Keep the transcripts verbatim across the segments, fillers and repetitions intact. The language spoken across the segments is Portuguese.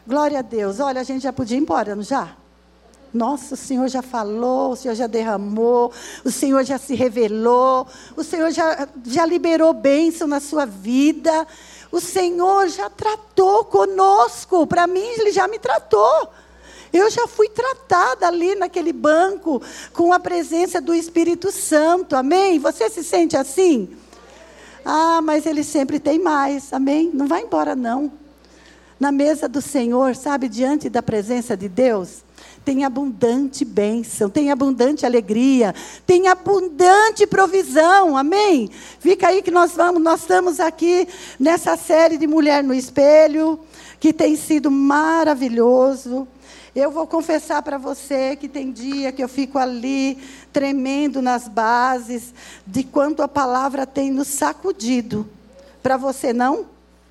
Glória a Deus. Olha, a gente já podia ir embora, não já? Nossa, o Senhor já falou, o Senhor já derramou, o Senhor já se revelou, o Senhor já, já liberou bênção na sua vida, o Senhor já tratou conosco, para mim Ele já me tratou, eu já fui tratada ali naquele banco, com a presença do Espírito Santo, amém? Você se sente assim? Ah, mas Ele sempre tem mais, amém? Não vai embora não, na mesa do Senhor, sabe, diante da presença de Deus, tem abundante bênção, tem abundante alegria, tem abundante provisão, amém? Fica aí que nós vamos, nós estamos aqui nessa série de Mulher no Espelho, que tem sido maravilhoso. Eu vou confessar para você que tem dia que eu fico ali, tremendo nas bases, de quanto a palavra tem nos sacudido. Para você não?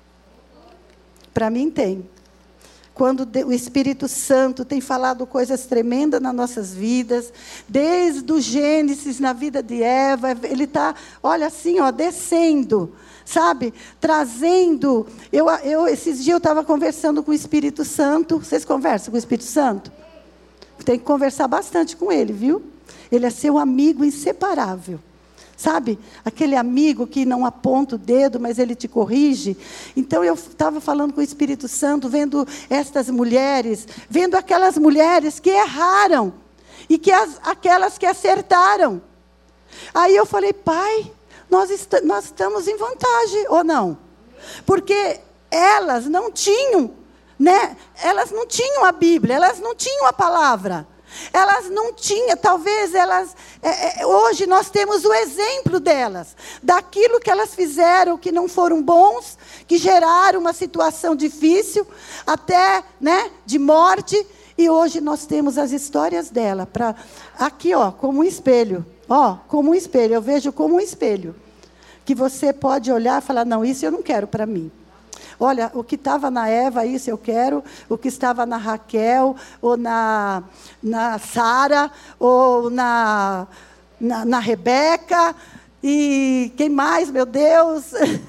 Para mim tem. Quando o Espírito Santo tem falado coisas tremendas nas nossas vidas, desde o Gênesis, na vida de Eva, Ele está, olha assim, ó, descendo, sabe? Trazendo, eu, eu, esses dias eu estava conversando com o Espírito Santo, vocês conversam com o Espírito Santo? Tem que conversar bastante com Ele, viu? Ele é seu amigo inseparável. Sabe, aquele amigo que não aponta o dedo, mas ele te corrige. Então, eu estava falando com o Espírito Santo, vendo estas mulheres, vendo aquelas mulheres que erraram, e que as, aquelas que acertaram. Aí eu falei, Pai, nós, est nós estamos em vantagem, ou não? Porque elas não tinham, né? Elas não tinham a Bíblia, elas não tinham a palavra. Elas não tinham, talvez elas, é, é, hoje nós temos o exemplo delas, daquilo que elas fizeram, que não foram bons, que geraram uma situação difícil, até, né, de morte, e hoje nós temos as histórias dela, pra, aqui, ó, como um espelho, ó, como um espelho, eu vejo como um espelho, que você pode olhar e falar, não, isso eu não quero para mim. Olha, o que estava na Eva, isso eu quero. O que estava na Raquel, ou na, na Sara, ou na, na, na Rebeca. E quem mais, meu Deus?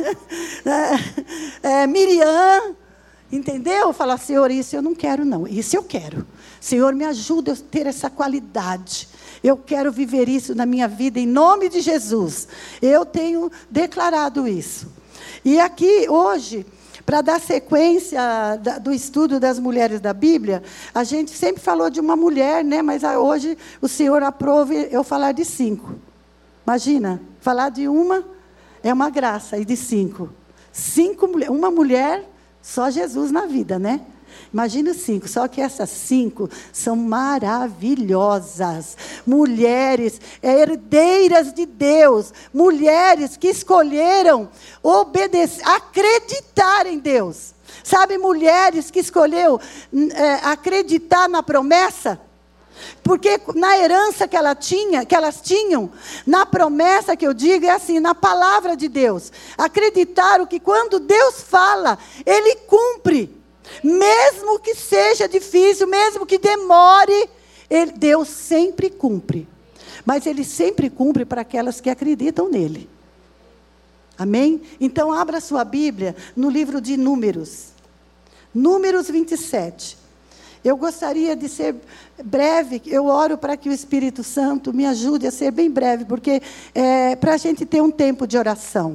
é, Miriam. Entendeu? Fala, Senhor, isso eu não quero, não. Isso eu quero. Senhor, me ajuda a ter essa qualidade. Eu quero viver isso na minha vida, em nome de Jesus. Eu tenho declarado isso. E aqui, hoje, para dar sequência da, do estudo das mulheres da Bíblia, a gente sempre falou de uma mulher, né? Mas hoje o Senhor aprove eu falar de cinco. Imagina, falar de uma é uma graça, e de cinco. Cinco mulheres, uma mulher, só Jesus na vida, né? Imagina cinco, só que essas cinco são maravilhosas. Mulheres herdeiras de Deus. Mulheres que escolheram obedecer, acreditar em Deus. Sabe, mulheres que escolheram é, acreditar na promessa. Porque na herança que, ela tinha, que elas tinham, na promessa que eu digo, é assim, na palavra de Deus. Acreditaram que quando Deus fala, Ele cumpre. Mesmo que seja difícil, mesmo que demore, ele, Deus sempre cumpre. Mas Ele sempre cumpre para aquelas que acreditam nele. Amém? Então, abra sua Bíblia no livro de Números. Números vinte e sete. Eu gostaria de ser breve, eu oro para que o Espírito Santo me ajude a ser bem breve, porque é para a gente ter um tempo de oração.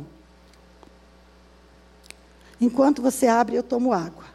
Enquanto você abre, eu tomo água.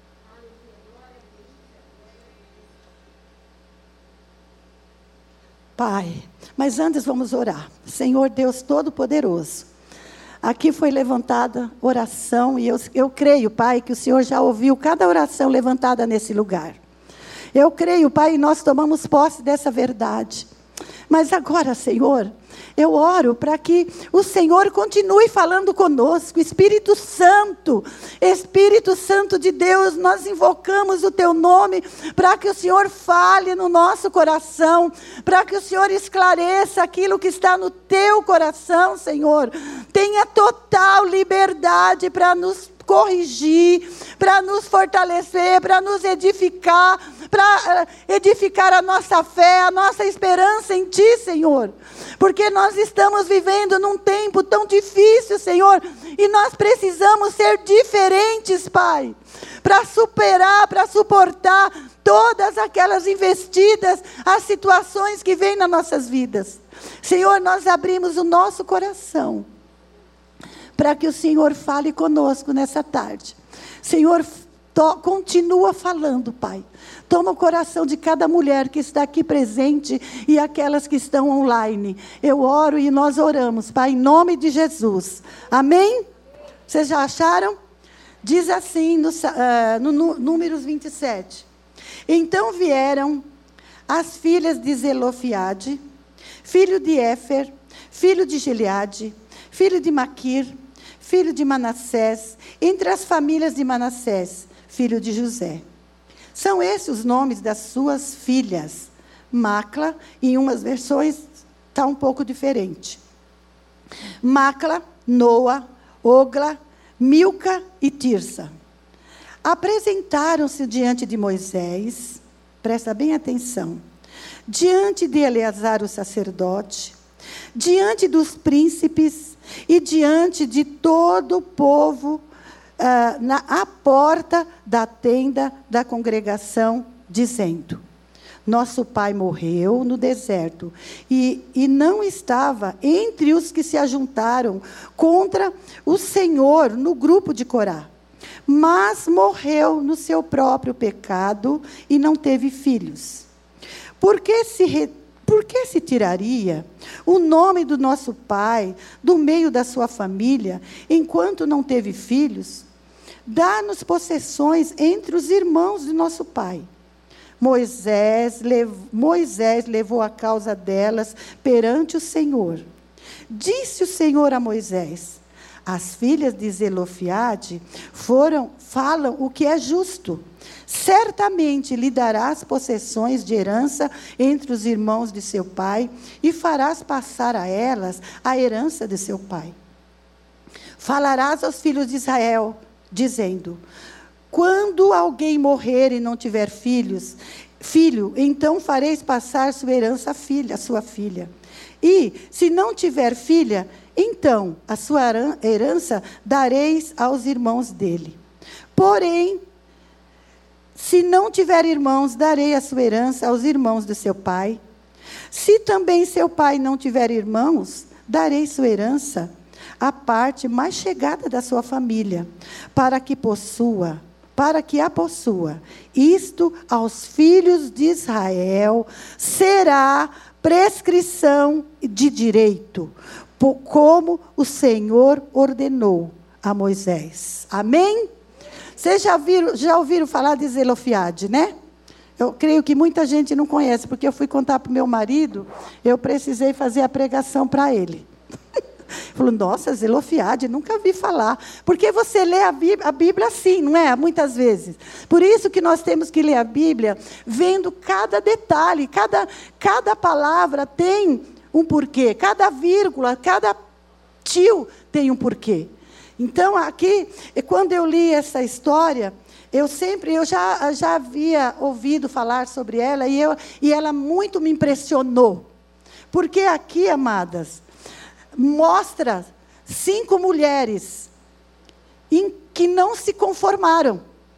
Pai, mas antes vamos orar. Senhor Deus Todo-Poderoso, aqui foi levantada oração, e eu, eu creio, Pai, que o Senhor já ouviu cada oração levantada nesse lugar. Eu creio, Pai, e nós tomamos posse dessa verdade. Mas agora, Senhor, eu oro para que o Senhor continue falando conosco. Espírito Santo, Espírito Santo de Deus, nós invocamos o Teu nome para que o Senhor fale no nosso coração, para que o Senhor esclareça aquilo que está no Teu coração, Senhor. Tenha total liberdade para nos corrigir, para nos fortalecer, para nos edificar, para edificar a nossa fé, a nossa esperança em Ti, Senhor. Porque nós estamos vivendo num tempo tão difícil, Senhor, e nós precisamos ser diferentes, Pai, para superar, para suportar todas aquelas investidas, as situações que vêm nas nossas vidas. Senhor, nós abrimos o nosso coração para que o Senhor fale conosco nessa tarde. Senhor, to, continua falando, Pai. Toma o coração de cada mulher que está aqui presente e aquelas que estão online. Eu oro e nós oramos, Pai, em nome de Jesus. Amém? Vocês já acharam? Diz assim no, uh, no, no Números vinte e sete. Então vieram as filhas de Zelofiade, filho de Éfer, filho de Gileade, filho de Maquir, filho de Manassés, entre as famílias de Manassés, filho de José. São esses os nomes das suas filhas. Macla, em umas versões, está um pouco diferente. Macla, Noa, Ogla, Milca e Tirsa. Apresentaram-se diante de Moisés, presta bem atenção, diante de Eleazar o sacerdote, diante dos príncipes e diante de todo o povo, ah, na, à porta da tenda da congregação, dizendo: nosso pai morreu no deserto e, e não estava entre os que se ajuntaram contra o Senhor no grupo de Corá, mas morreu no seu próprio pecado e não teve filhos. Por que se, re, por que se tiraria o nome do nosso pai do meio da sua família, enquanto não teve filhos? Dá-nos possessões entre os irmãos de nosso pai. Moisés, lev, Moisés levou a causa delas perante o Senhor. Disse o Senhor a Moisés: as filhas de Zelofiade foram, falam o que é justo. Certamente lhe darás possessões de herança entre os irmãos de seu pai, e farás passar a elas a herança de seu pai. Falarás aos filhos de Israel, dizendo: quando alguém morrer e não tiver filhos, filho, então fareis passar sua herança à filha, à sua filha. E, se não tiver filha, então a sua herança dareis aos irmãos dele. Porém, se não tiver irmãos, darei a sua herança aos irmãos de seu pai. Se também seu pai não tiver irmãos, darei sua herança à parte mais chegada da sua família, para que possua, para que a possua. Isto aos filhos de Israel será prescrição de direito, como o Senhor ordenou a Moisés. Amém? Vocês já, viram, já ouviram falar de Zelofiade, né? Eu creio que muita gente não conhece, porque eu fui contar para o meu marido, eu precisei fazer a pregação para ele. Falou: nossa, Zelofiade, nunca vi falar. Porque você lê a Bíblia, a Bíblia assim, não é? Muitas vezes. Por isso que nós temos que ler a Bíblia vendo cada detalhe, cada, cada palavra tem um porquê, cada vírgula, cada tio tem um porquê. Então, aqui, quando eu li essa história, eu sempre, eu já, já havia ouvido falar sobre ela, e, eu, e ela muito me impressionou. Porque aqui, amadas, mostra cinco mulheres em que não se conformaram.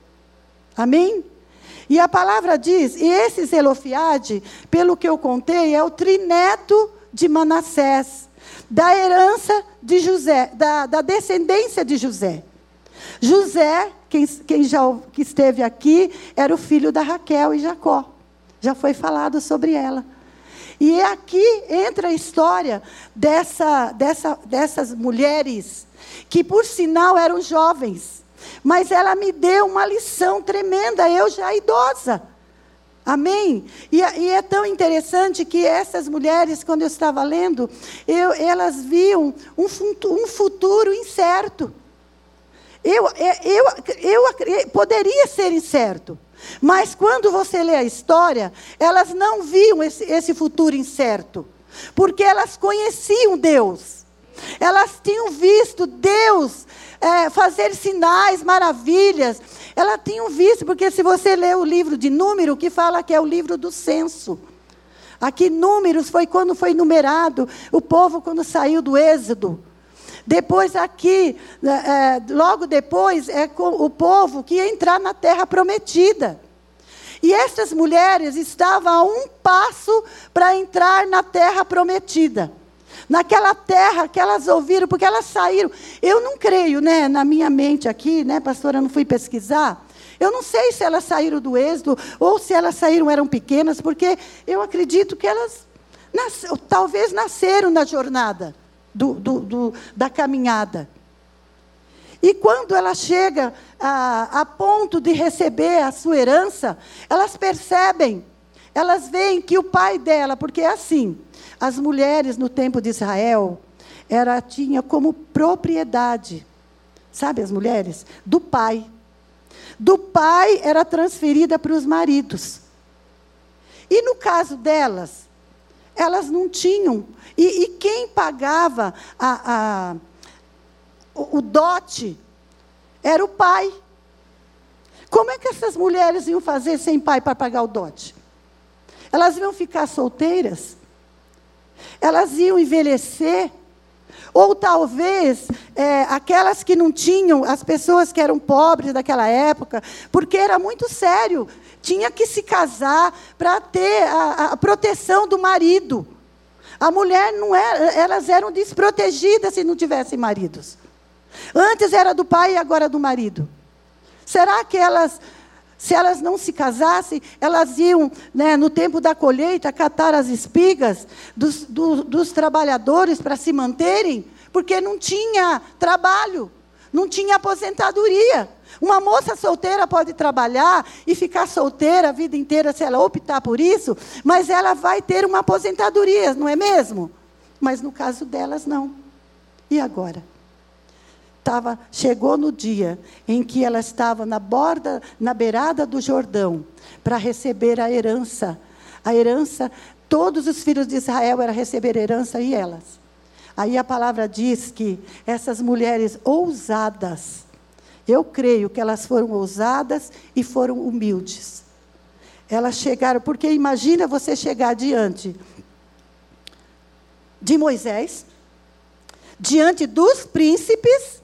Amém? E a palavra diz, e esse Zelofiade, pelo que eu contei, é o trineto de Manassés, da herança de José, da, da descendência de José. José, quem, quem já que esteve aqui, era o filho da Raquel e Jacó. Já foi falado sobre ela. E aqui entra a história dessa, dessa, dessas mulheres, que por sinal eram jovens, mas ela me deu uma lição tremenda, eu já idosa. Amém? E, e é tão interessante que essas mulheres, quando eu estava lendo, eu, elas viam um, um futuro incerto. Eu, eu, eu, eu poderia ser incerto. Mas quando você lê a história, elas não viam esse, esse futuro incerto, porque elas conheciam Deus. Elas tinham visto Deus é, fazer sinais, maravilhas. Elas tinham visto, porque se você ler o livro de Número, que fala que é o livro do censo. Aqui, Números foi quando foi numerado o povo quando saiu do Êxodo. Depois aqui, é, logo depois, é o povo que ia entrar na terra prometida. E essas mulheres estavam a um passo para entrar na terra prometida. Naquela terra que elas ouviram, porque elas saíram. Eu não creio, né, na minha mente aqui, né, pastora, eu não fui pesquisar. Eu não sei se elas saíram do Êxodo, ou se elas saíram, eram pequenas, porque eu acredito que elas, nas, talvez, nasceram na jornada do, do, do, da caminhada. E quando ela chega a, a ponto de receber a sua herança, elas percebem, elas veem que o pai dela, porque é assim, as mulheres no tempo de Israel, ela tinha como propriedade, sabe as mulheres? Do pai. Do pai era transferida para os maridos. E no caso delas, elas não tinham. E, e quem pagava a, a, o, o dote era o pai. Como é que essas mulheres iam fazer sem pai para pagar o dote? Elas iam ficar solteiras? Elas iam envelhecer? Ou talvez, é, aquelas que não tinham, as pessoas que eram pobres daquela época, porque era muito sério, tinha que se casar para ter a, a proteção do marido. A mulher não era, elas eram desprotegidas se não tivessem maridos. Antes era do pai e agora do marido. Será que elas, se elas não se casassem, elas iam, né, no tempo da colheita, catar as espigas dos, do, dos trabalhadores para se manterem? Porque não tinha trabalho, não tinha aposentadoria. Uma moça solteira pode trabalhar e ficar solteira a vida inteira, se ela optar por isso, mas ela vai ter uma aposentadoria, não é mesmo? Mas no caso delas, não. E agora? Tava, chegou no dia em que ela estava na borda, na beirada do Jordão, para receber a herança. A herança, todos os filhos de Israel eram receber herança e elas. Aí a palavra diz que essas mulheres ousadas, eu creio que elas foram ousadas e foram humildes. Elas chegaram, porque imagina você chegar diante de Moisés, diante dos príncipes,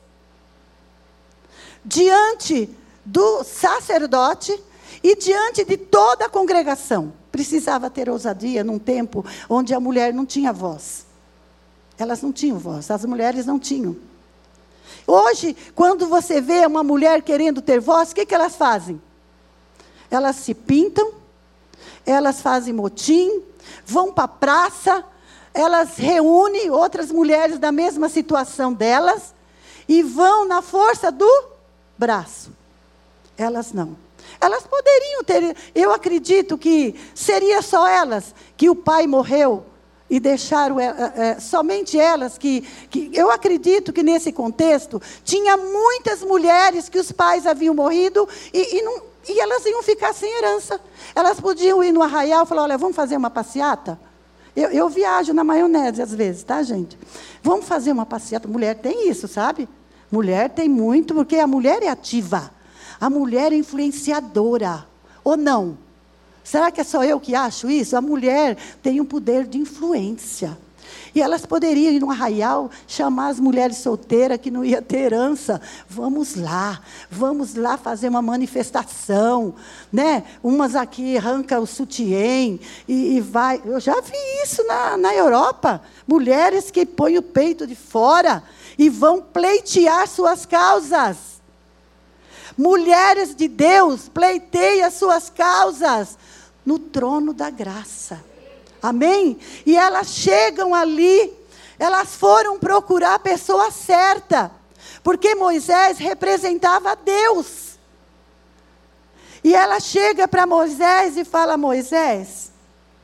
diante do sacerdote e diante de toda a congregação. Precisava ter ousadia num tempo onde a mulher não tinha voz. Elas não tinham voz, as mulheres não tinham. Hoje, quando você vê uma mulher querendo ter voz, o que, que elas fazem? Elas se pintam, elas fazem motim, vão para a praça, elas reúnem outras mulheres da mesma situação delas e vão na força do braço. Elas não. Elas poderiam ter, eu acredito que seria só elas, que o pai morreu e deixaram é, é, somente elas, que, que eu acredito que nesse contexto, tinha muitas mulheres que os pais haviam morrido e, e, não, e elas iam ficar sem herança. Elas podiam ir no arraial e falar, olha, vamos fazer uma passeata? Eu, eu viajo na maionese às vezes, tá, gente? Vamos fazer uma passeata. Mulher tem isso, sabe? Mulher tem muito, porque a mulher é ativa. A mulher é influenciadora. Ou não? Será que é só eu que acho isso? A mulher tem um poder de influência. E elas poderiam ir no arraial, chamar as mulheres solteiras que não iam ter herança. Vamos lá, vamos lá fazer uma manifestação. Né? Umas aqui arrancam o sutiã e, e vai. Eu já vi isso na, na Europa. Mulheres que põem o peito de fora e vão pleitear suas causas. Mulheres de Deus pleiteiam suas causas no trono da graça. Amém? E elas chegam ali, elas foram procurar a pessoa certa, porque Moisés representava Deus. E ela chega para Moisés e fala, Moisés,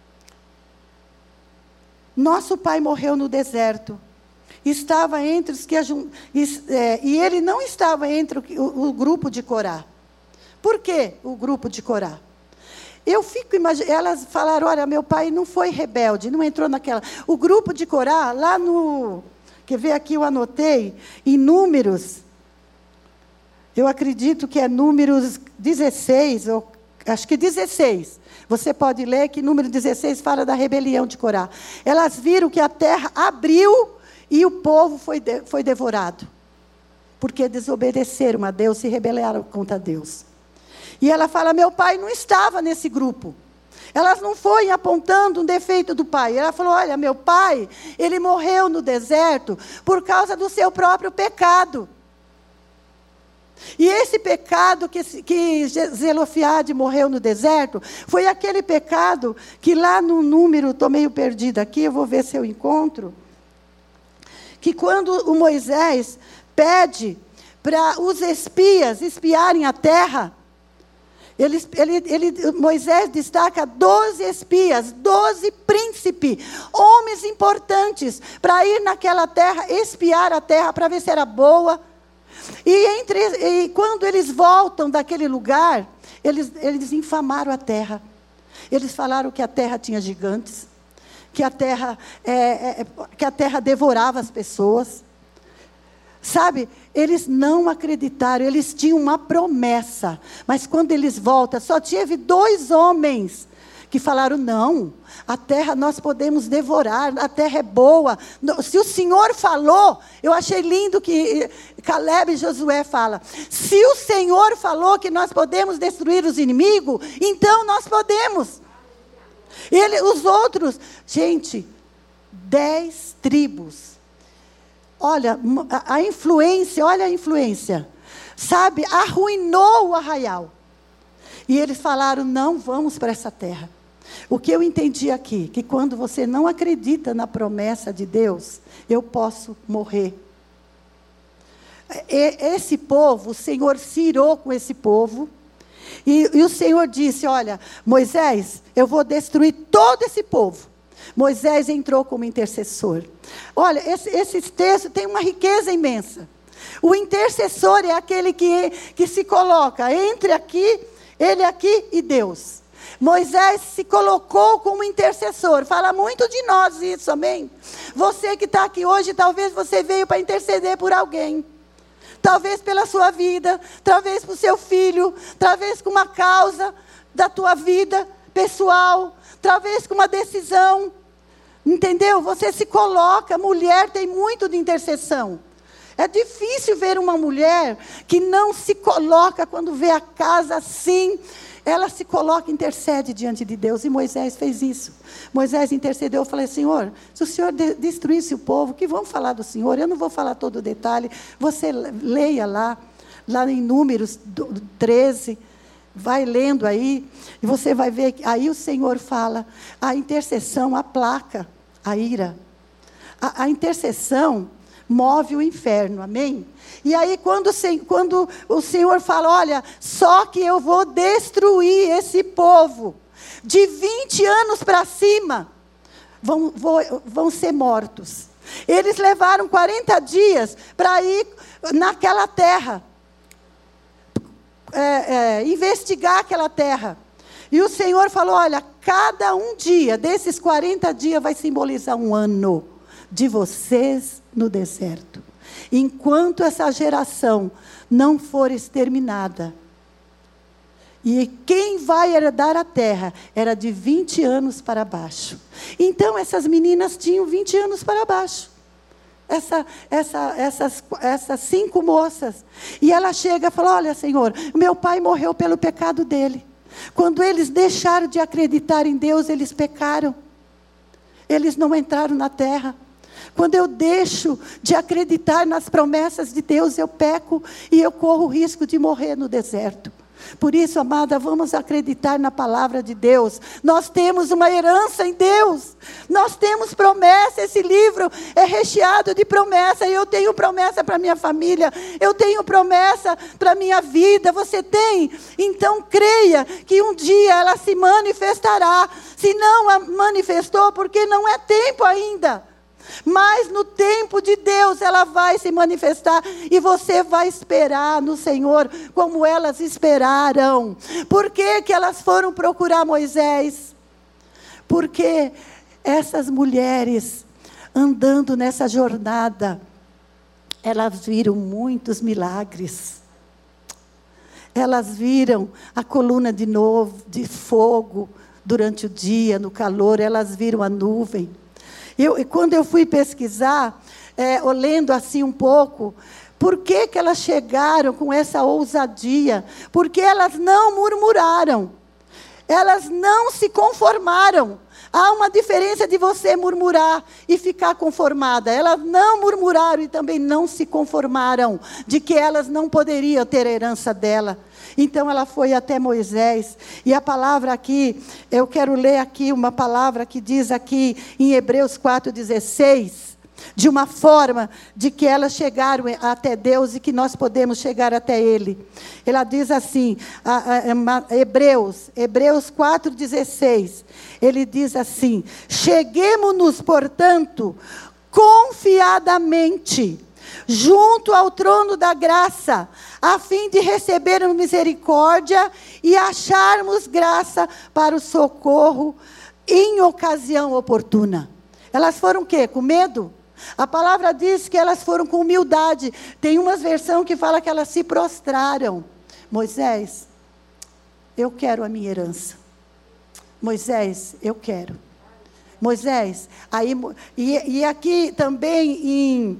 nosso pai morreu no deserto. Estava entre os que é, e ele não estava entre o, o, o grupo de Corá. Por que o grupo de Corá? Eu fico imaginando, elas falaram, olha, meu pai não foi rebelde, não entrou naquela. O grupo de Corá, lá no Quer ver aqui, eu anotei, em Números, eu acredito que é Números dezesseis, ou, acho que dezesseis. Você pode ler que Número dezesseis fala da rebelião de Corá. Elas viram que a terra abriu e o povo foi, de, foi devorado. Porque desobedeceram a Deus, se rebelaram contra Deus. E ela fala, meu pai não estava nesse grupo. Elas não foram apontando um defeito do pai. Ela falou, olha, meu pai, ele morreu no deserto por causa do seu próprio pecado. E esse pecado que, que Zelofeade morreu no deserto, foi aquele pecado que lá no número, estou meio perdida aqui, eu vou ver se eu encontro, que quando o Moisés pede para os espias espiarem a terra, ele, ele, ele, Moisés destaca doze espias, doze príncipes, homens importantes, para ir naquela terra, espiar a terra, para ver se era boa. E, entre, e quando eles voltam daquele lugar, eles, eles infamaram a terra. Eles falaram que a terra tinha gigantes, que a terra, é, é, que a terra devorava as pessoas. Sabe, eles não acreditaram, eles tinham uma promessa. Mas quando eles voltam, só teve dois homens que falaram, não, a terra nós podemos devorar, a terra é boa. Se o Senhor falou, eu achei lindo que Caleb e Josué falam, se o Senhor falou que nós podemos destruir os inimigos, então nós podemos. Ele, os outros, gente, dez tribos. Olha, a, a influência, olha a influência. Sabe, arruinou o arraial. E eles falaram, não vamos para essa terra. O que eu entendi aqui, que quando você não acredita na promessa de Deus, eu posso morrer. E, esse povo, o Senhor se irou com esse povo, e, e o Senhor disse, olha, Moisés, eu vou destruir todo esse povo. Moisés entrou como intercessor. Olha, esse, esse texto tem uma riqueza imensa. O intercessor é aquele que, que se coloca entre aqui, ele aqui e Deus. Moisés se colocou como intercessor. Fala muito de nós isso, amém? Você que está aqui hoje, talvez você veio para interceder por alguém. Talvez pela sua vida, talvez para o seu filho, talvez com uma causa da tua vida pessoal, talvez com uma decisão. Entendeu? Você se coloca, mulher tem muito de intercessão. É difícil ver uma mulher que não se coloca quando vê a casa assim. Ela se coloca, intercede diante de Deus. E Moisés fez isso. Moisés intercedeu, eu falei, Senhor, se o Senhor de- destruísse o povo, que vamos falar do Senhor? Eu não vou falar todo o detalhe. Você leia lá, lá em Números treze, vai lendo aí, e você vai ver, aí o Senhor fala, a intercessão aplaca a ira. A, a intercessão move o inferno, amém? E aí quando, quando o Senhor fala, olha, só que eu vou destruir esse povo, de vinte anos para cima, vão, vão, vão ser mortos. Eles levaram quarenta dias para ir naquela terra, é, é, investigar aquela terra. E o Senhor falou, olha, cada um dia desses quarenta dias vai simbolizar um ano de vocês no deserto. Enquanto essa geração não for exterminada. E quem vai herdar a terra era de vinte anos para baixo. Então essas meninas tinham vinte anos para baixo. Essa, essa, essas, essas cinco moças. E ela chega e fala, olha, Senhor, meu pai morreu pelo pecado dele. Quando eles deixaram de acreditar em Deus, eles pecaram. Eles não entraram na terra. Quando eu deixo de acreditar nas promessas de Deus, eu peco e eu corro o risco de morrer no deserto. Por isso, amada, vamos acreditar na palavra de Deus. Nós temos uma herança em Deus. Nós temos promessa. Esse livro é recheado de promessa. Eu tenho promessa para minha família. Eu tenho promessa para minha vida. Você tem? Então creia que um dia ela se manifestará. Se não a manifestou, porque não é tempo ainda. Mas no tempo de Deus ela vai se manifestar e você vai esperar no Senhor como elas esperaram. Por que que elas foram procurar Moisés? Porque essas mulheres, andando nessa jornada, elas viram muitos milagres. Elas viram a coluna de novo, de fogo, durante o dia, no calor, elas viram a nuvem. Eu, e quando eu fui pesquisar, é, olhando assim um pouco, por que que elas chegaram com essa ousadia? Porque elas não murmuraram. Elas não se conformaram. Há uma diferença de você murmurar e ficar conformada. Elas não murmuraram e também não se conformaram de que elas não poderiam ter a herança dela. Então ela foi até Moisés, e a palavra aqui, eu quero ler aqui uma palavra que diz aqui em Hebreus quatro, dezesseis, de uma forma de que elas chegaram até Deus e que nós podemos chegar até Ele. Ela diz assim, a, a, a, Hebreus, Hebreus quatro, dezesseis, ele diz assim: cheguemo-nos, portanto, confiadamente, junto ao trono da graça, a fim de recebermos misericórdia e acharmos graça para o socorro em ocasião oportuna. Elas foram o quê? Com medo? A palavra diz que elas foram com humildade. Tem uma versão que fala que elas se prostraram. Moisés, eu quero a minha herança. Moisés, eu quero. Moisés, aí, e, e aqui também em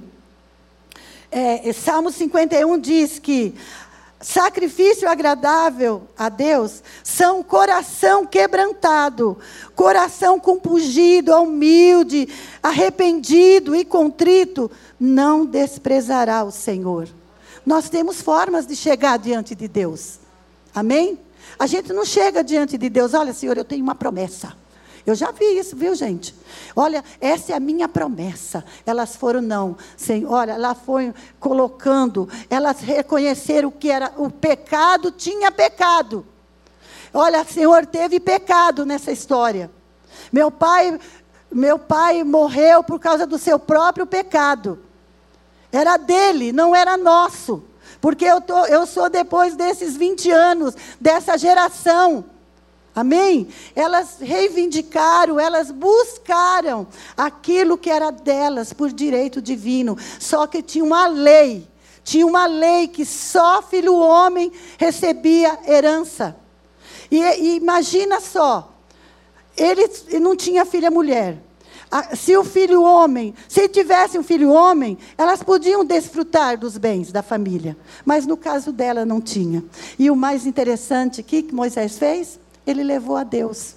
é, Salmo cinquenta e um diz que sacrifício agradável a Deus são coração quebrantado, coração compungido, humilde, arrependido e contrito, não desprezará o Senhor. Nós temos formas de chegar diante de Deus. Amém? A gente não chega diante de Deus, olha, Senhor, eu tenho uma promessa. Eu já vi isso, viu, gente? Olha, essa é a minha promessa. Elas foram, não. Senhor, olha, ela foi colocando, elas reconheceram que era o pecado, tinha pecado. Olha, Senhor, teve pecado nessa história. Meu pai, meu pai morreu por causa do seu próprio pecado. Era dele, não era nosso. Porque eu, tô, eu sou depois desses vinte anos, dessa geração. Amém? Elas reivindicaram, elas buscaram aquilo que era delas por direito divino. Só que tinha uma lei, tinha uma lei que só filho homem recebia herança. E, e imagina só, ele não tinha filha mulher. Se o filho homem, se tivesse um filho homem, elas podiam desfrutar dos bens da família. Mas no caso dela não tinha. E o mais interessante, o que Moisés fez? Ele levou a Deus.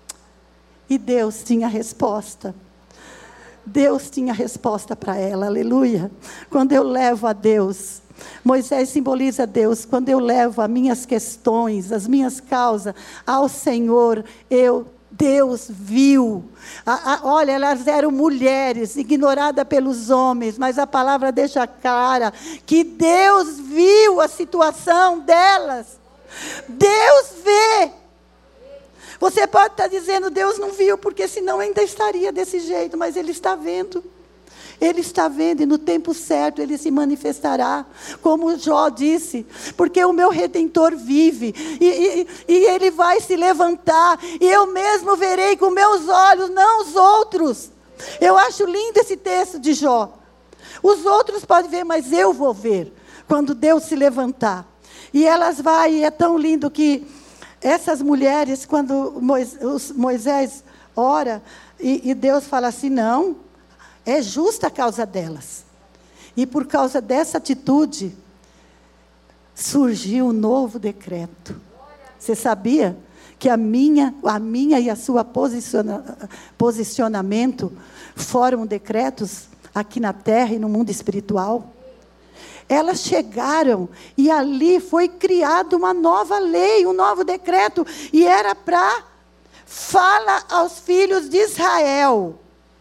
E Deus tinha resposta. Deus tinha resposta para ela, aleluia. Quando eu levo a Deus, Moisés simboliza Deus. Quando eu levo as minhas questões, as minhas causas ao Senhor, eu, Deus viu. A, a, olha, elas eram mulheres, ignoradas pelos homens, mas a palavra deixa clara que Deus viu a situação delas. Deus vê. Você pode estar dizendo, Deus não viu, porque senão ainda estaria desse jeito, mas Ele está vendo. Ele está vendo e no tempo certo Ele se manifestará, como Jó disse, porque o meu Redentor vive, e, e, e Ele vai se levantar, e eu mesmo verei com meus olhos, não os outros. Eu acho lindo esse texto de Jó. Os outros podem ver, mas eu vou ver, quando Deus se levantar. E elas vão, e é tão lindo que essas mulheres, quando Moisés ora, e, e Deus fala assim, não, é justa a causa delas. E por causa dessa atitude, surgiu um novo decreto. Você sabia que a minha, a minha e a sua posiciona, posicionamento foram decretos aqui na terra e no mundo espiritual? Elas chegaram e ali foi criada uma nova lei, um novo decreto, e era para fala aos filhos de Israel.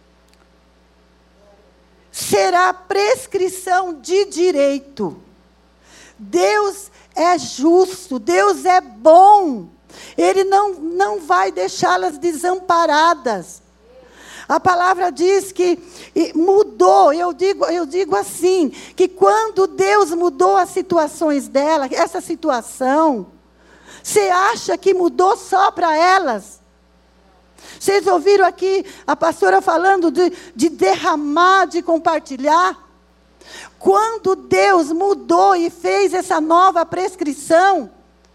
Será prescrição de direito. Deus é justo, Deus é bom. Ele não, não vai deixá-las desamparadas. A palavra diz que mudou, eu digo, eu digo assim, que quando Deus mudou as situações dela, essa situação, você acha que mudou só para elas? Vocês ouviram aqui a pastora falando de, de derramar, de compartilhar? Quando Deus mudou e fez essa nova prescrição,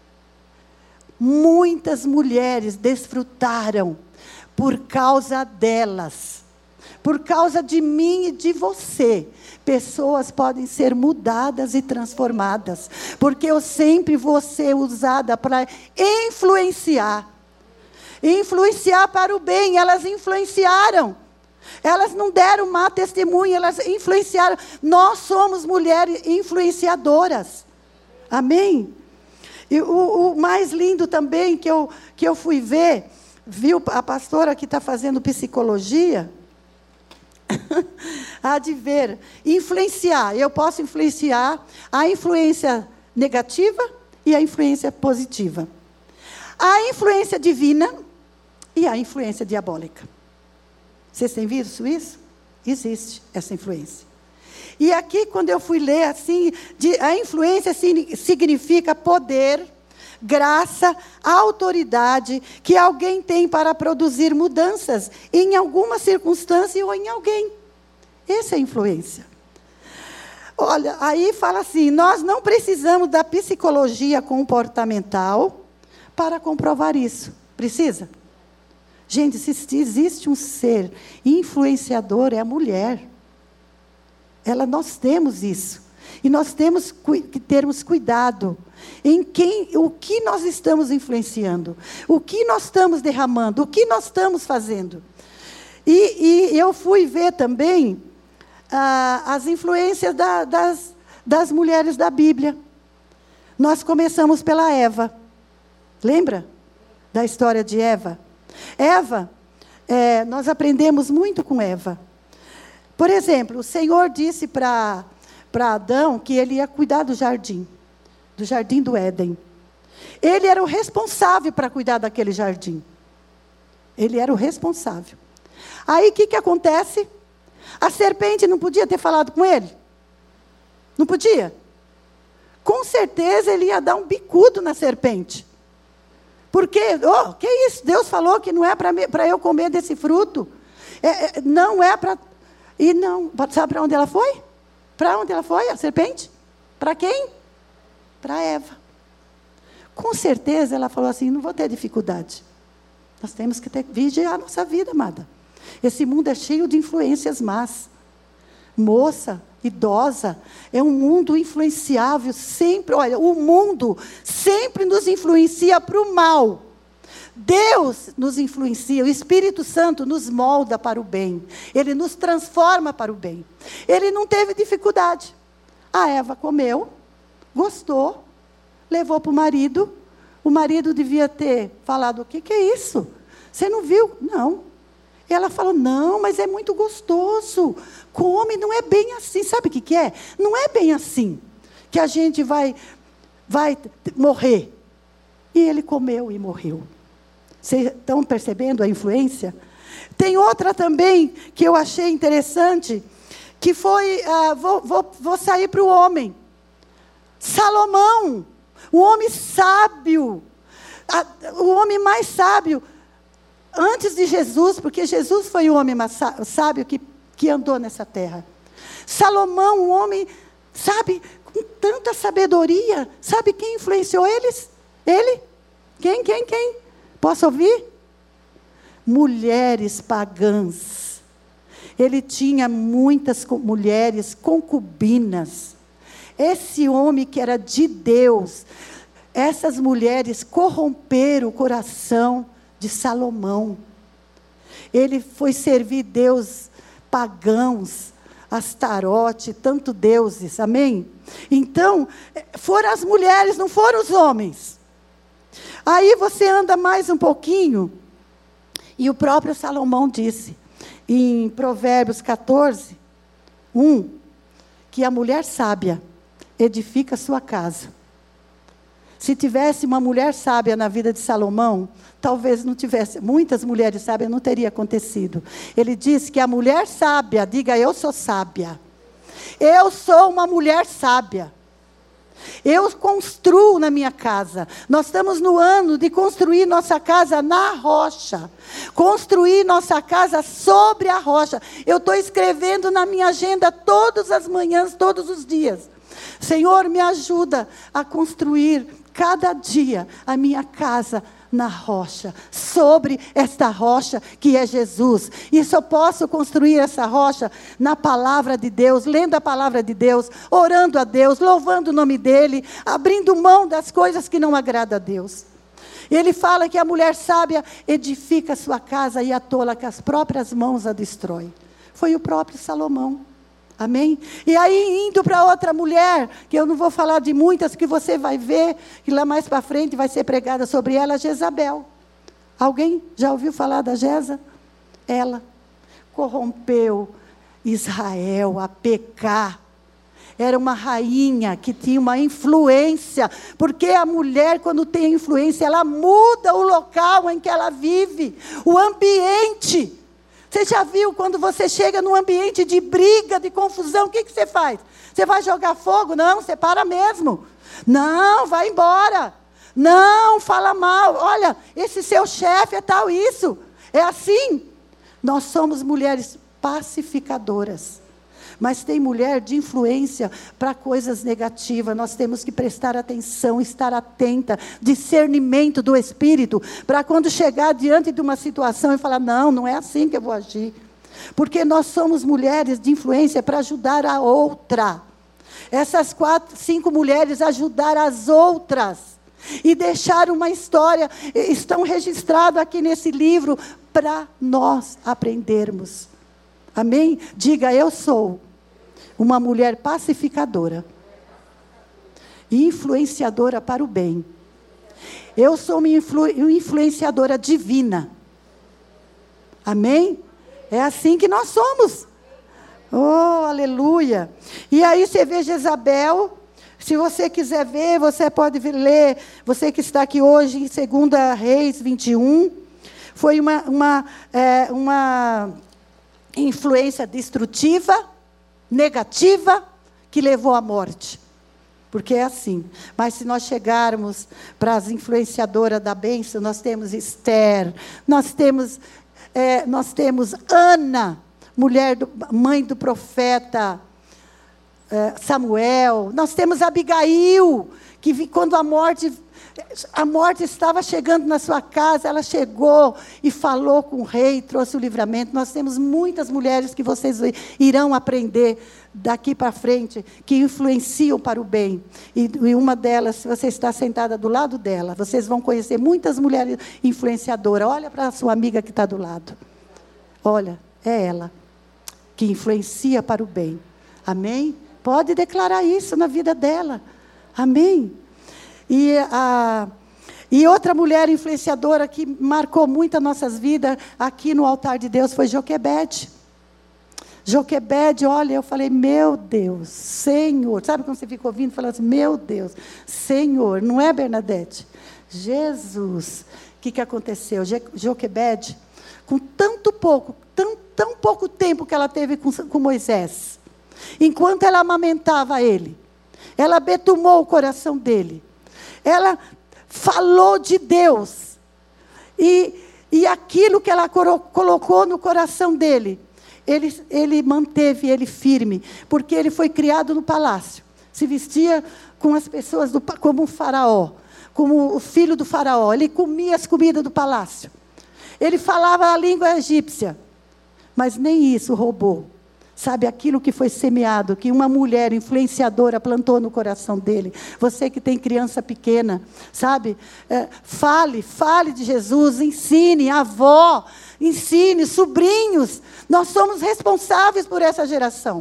muitas mulheres desfrutaram por causa delas. Por causa de mim e de você, pessoas podem ser mudadas e transformadas. Porque eu sempre vou ser usada para influenciar. Influenciar para o bem. Elas influenciaram. Elas não deram má testemunha, elas influenciaram. Nós somos mulheres influenciadoras. Amém? E o, o mais lindo também que eu, que eu fui ver, viu a pastora que está fazendo psicologia, há de ver, influenciar. Eu posso influenciar a influência negativa e a influência positiva. A influência divina e a influência diabólica. Vocês têm visto isso? Existe essa influência. E aqui, quando eu fui ler, assim, de, a influência significa poder, graça, autoridade que alguém tem para produzir mudanças em alguma circunstância ou em alguém. Essa é a influência. Olha, aí fala assim, nós não precisamos da psicologia comportamental para comprovar isso. Precisa? Gente, se existe um ser influenciador, é a mulher. Ela, nós temos isso. E nós temos que termos cuidado em quem, o que nós estamos influenciando, o que nós estamos derramando, o que nós estamos fazendo. E, e eu fui ver também ah, as influências da, das, das mulheres da Bíblia. Nós começamos pela Eva. Lembra da história de Eva? Eva, é, nós aprendemos muito com Eva. Por exemplo, o Senhor disse para para Adão que ele ia cuidar do jardim, do jardim do Éden. Ele era o responsável para cuidar daquele jardim. Ele era o responsável. Aí o que, que acontece? A serpente não podia ter falado com ele? Não podia? Com certeza ele ia dar um bicudo na serpente. Porque, oh, que isso? Deus falou que não é para eu comer desse fruto. É, é, não é para... E não, sabe para onde ela foi? Para onde ela foi, a serpente? Para quem? Para Eva. Com certeza ela falou assim, não vou ter dificuldade. Nós temos que ter, vigiar a nossa vida, amada. Esse mundo é cheio de influências más. Moça, idosa, é um mundo influenciável sempre. Olha, o mundo sempre nos influencia para o mal. Deus nos influencia, o Espírito Santo nos molda para o bem. Ele nos transforma para o bem. Ele não teve dificuldade. A Eva comeu, gostou, levou para o marido. O marido devia ter falado, o que, que é isso? Você não viu? Não. E ela falou, não, mas é muito gostoso. Come, não é bem assim. Sabe o que, que é? Não é bem assim que a gente vai, vai morrer. E ele comeu e morreu. Vocês estão percebendo a influência? Tem outra também que eu achei interessante, que foi, ah, vou, vou, vou sair para o homem. Salomão, o homem sábio, a, o homem mais sábio, antes de Jesus, porque Jesus foi o homem mais sábio que, que andou nessa terra. Salomão, um homem, sabe, com tanta sabedoria, sabe quem influenciou eles? Ele? Quem, quem, quem? Posso ouvir? Mulheres pagãs. Ele tinha muitas mulheres concubinas. Esse homem que era de Deus, essas mulheres corromperam o coração de Salomão. Ele foi servir Deus pagãos, Astarote, tanto deuses, amém? Então, foram as mulheres, não foram os homens. Aí você anda mais um pouquinho, e o próprio Salomão disse, em Provérbios catorze, um, que a mulher sábia edifica a sua casa. Se tivesse uma mulher sábia na vida de Salomão, talvez não tivesse, muitas mulheres sábias não teria acontecido. Ele disse que a mulher sábia, diga eu sou sábia. Eu sou uma mulher sábia. Eu construo na minha casa. Nós estamos no ano de construir nossa casa na rocha. Construir nossa casa sobre a rocha. Eu estou escrevendo na minha agenda todas as manhãs, todos os dias. Senhor, me ajuda a construir cada dia a minha casa na rocha, sobre esta rocha que é Jesus. E só posso construir essa rocha na palavra de Deus, lendo a palavra de Deus, orando a Deus, louvando o nome dEle, abrindo mão das coisas que não agradam a Deus. Ele fala que a mulher sábia edifica a sua casa e a tola com as próprias mãos a destrói. Foi o próprio Salomão. Amém? E aí, indo para outra mulher, que eu não vou falar de muitas, que você vai ver, que lá mais para frente vai ser pregada sobre ela, Jezabel. Alguém já ouviu falar da Jeza? Ela corrompeu Israel a pecar. Era uma rainha que tinha uma influência, porque a mulher, quando tem influência, ela muda o local em que ela vive, o ambiente. Você já viu quando você chega num ambiente de briga, de confusão, o que, que você faz? Você vai jogar fogo? Não, você para mesmo. Não, vai embora. Não, fala mal. Olha, esse seu chefe é tal isso. É assim. Nós somos mulheres pacificadoras. Mas tem mulher de influência para coisas negativas. Nós temos que prestar atenção, estar atenta, discernimento do Espírito, para quando chegar diante de uma situação e falar, não, não é assim que eu vou agir. Porque nós somos mulheres de influência para ajudar a outra. Essas quatro, cinco mulheres ajudaram as outras. E deixaram uma história, estão registradas aqui nesse livro, para nós aprendermos. Amém? Diga, eu sou uma mulher pacificadora e influenciadora para o bem. Eu sou uma influ, influenciadora divina. Amém? É assim que nós somos. Oh, aleluia. E aí você vê Jezabel. Se você quiser ver, você pode ler. Você que está aqui hoje em segunda Reis vinte e um. Foi uma, uma, é, uma influência destrutiva, negativa, que levou à morte. Porque é assim. Mas se nós chegarmos para as influenciadoras da bênção, nós temos Esther, nós temos, é, nós temos Ana, mulher do, mãe do profeta é, Samuel, nós temos Abigail, que quando a morte... A morte estava chegando na sua casa, ela chegou e falou com o rei, trouxe o livramento. Nós temos muitas mulheres que vocês irão aprender daqui para frente, que influenciam para o bem. E, e uma delas, se você está sentada do lado dela, vocês vão conhecer muitas mulheres influenciadoras. Olha para a sua amiga que está do lado. Olha, é ela que influencia para o bem. Amém? Pode declarar isso na vida dela. Amém? E, a, e outra mulher influenciadora que marcou muito as nossas vidas aqui no altar de Deus foi Joquebede. Joquebede, olha, eu falei, meu Deus, Senhor. Sabe quando você fica ouvindo, falando assim, meu Deus, Senhor, não é Bernadette? Jesus. O que, que aconteceu? Joquebede, com tanto pouco, tão, tão pouco tempo que ela teve com, com Moisés, enquanto ela amamentava ele, ela betumou o coração dele. Ela falou de Deus. E, e aquilo que ela colocou no coração dele, ele, ele manteve ele firme. Porque ele foi criado no palácio. Se vestia com as pessoas do, como um faraó. Como o filho do faraó. Ele comia as comidas do palácio. Ele falava a língua egípcia. Mas nem isso roubou. Sabe, aquilo que foi semeado, que uma mulher influenciadora plantou no coração dele. Você que tem criança pequena, sabe? É, fale, fale de Jesus, ensine, avó, ensine, sobrinhos. Nós somos responsáveis por essa geração.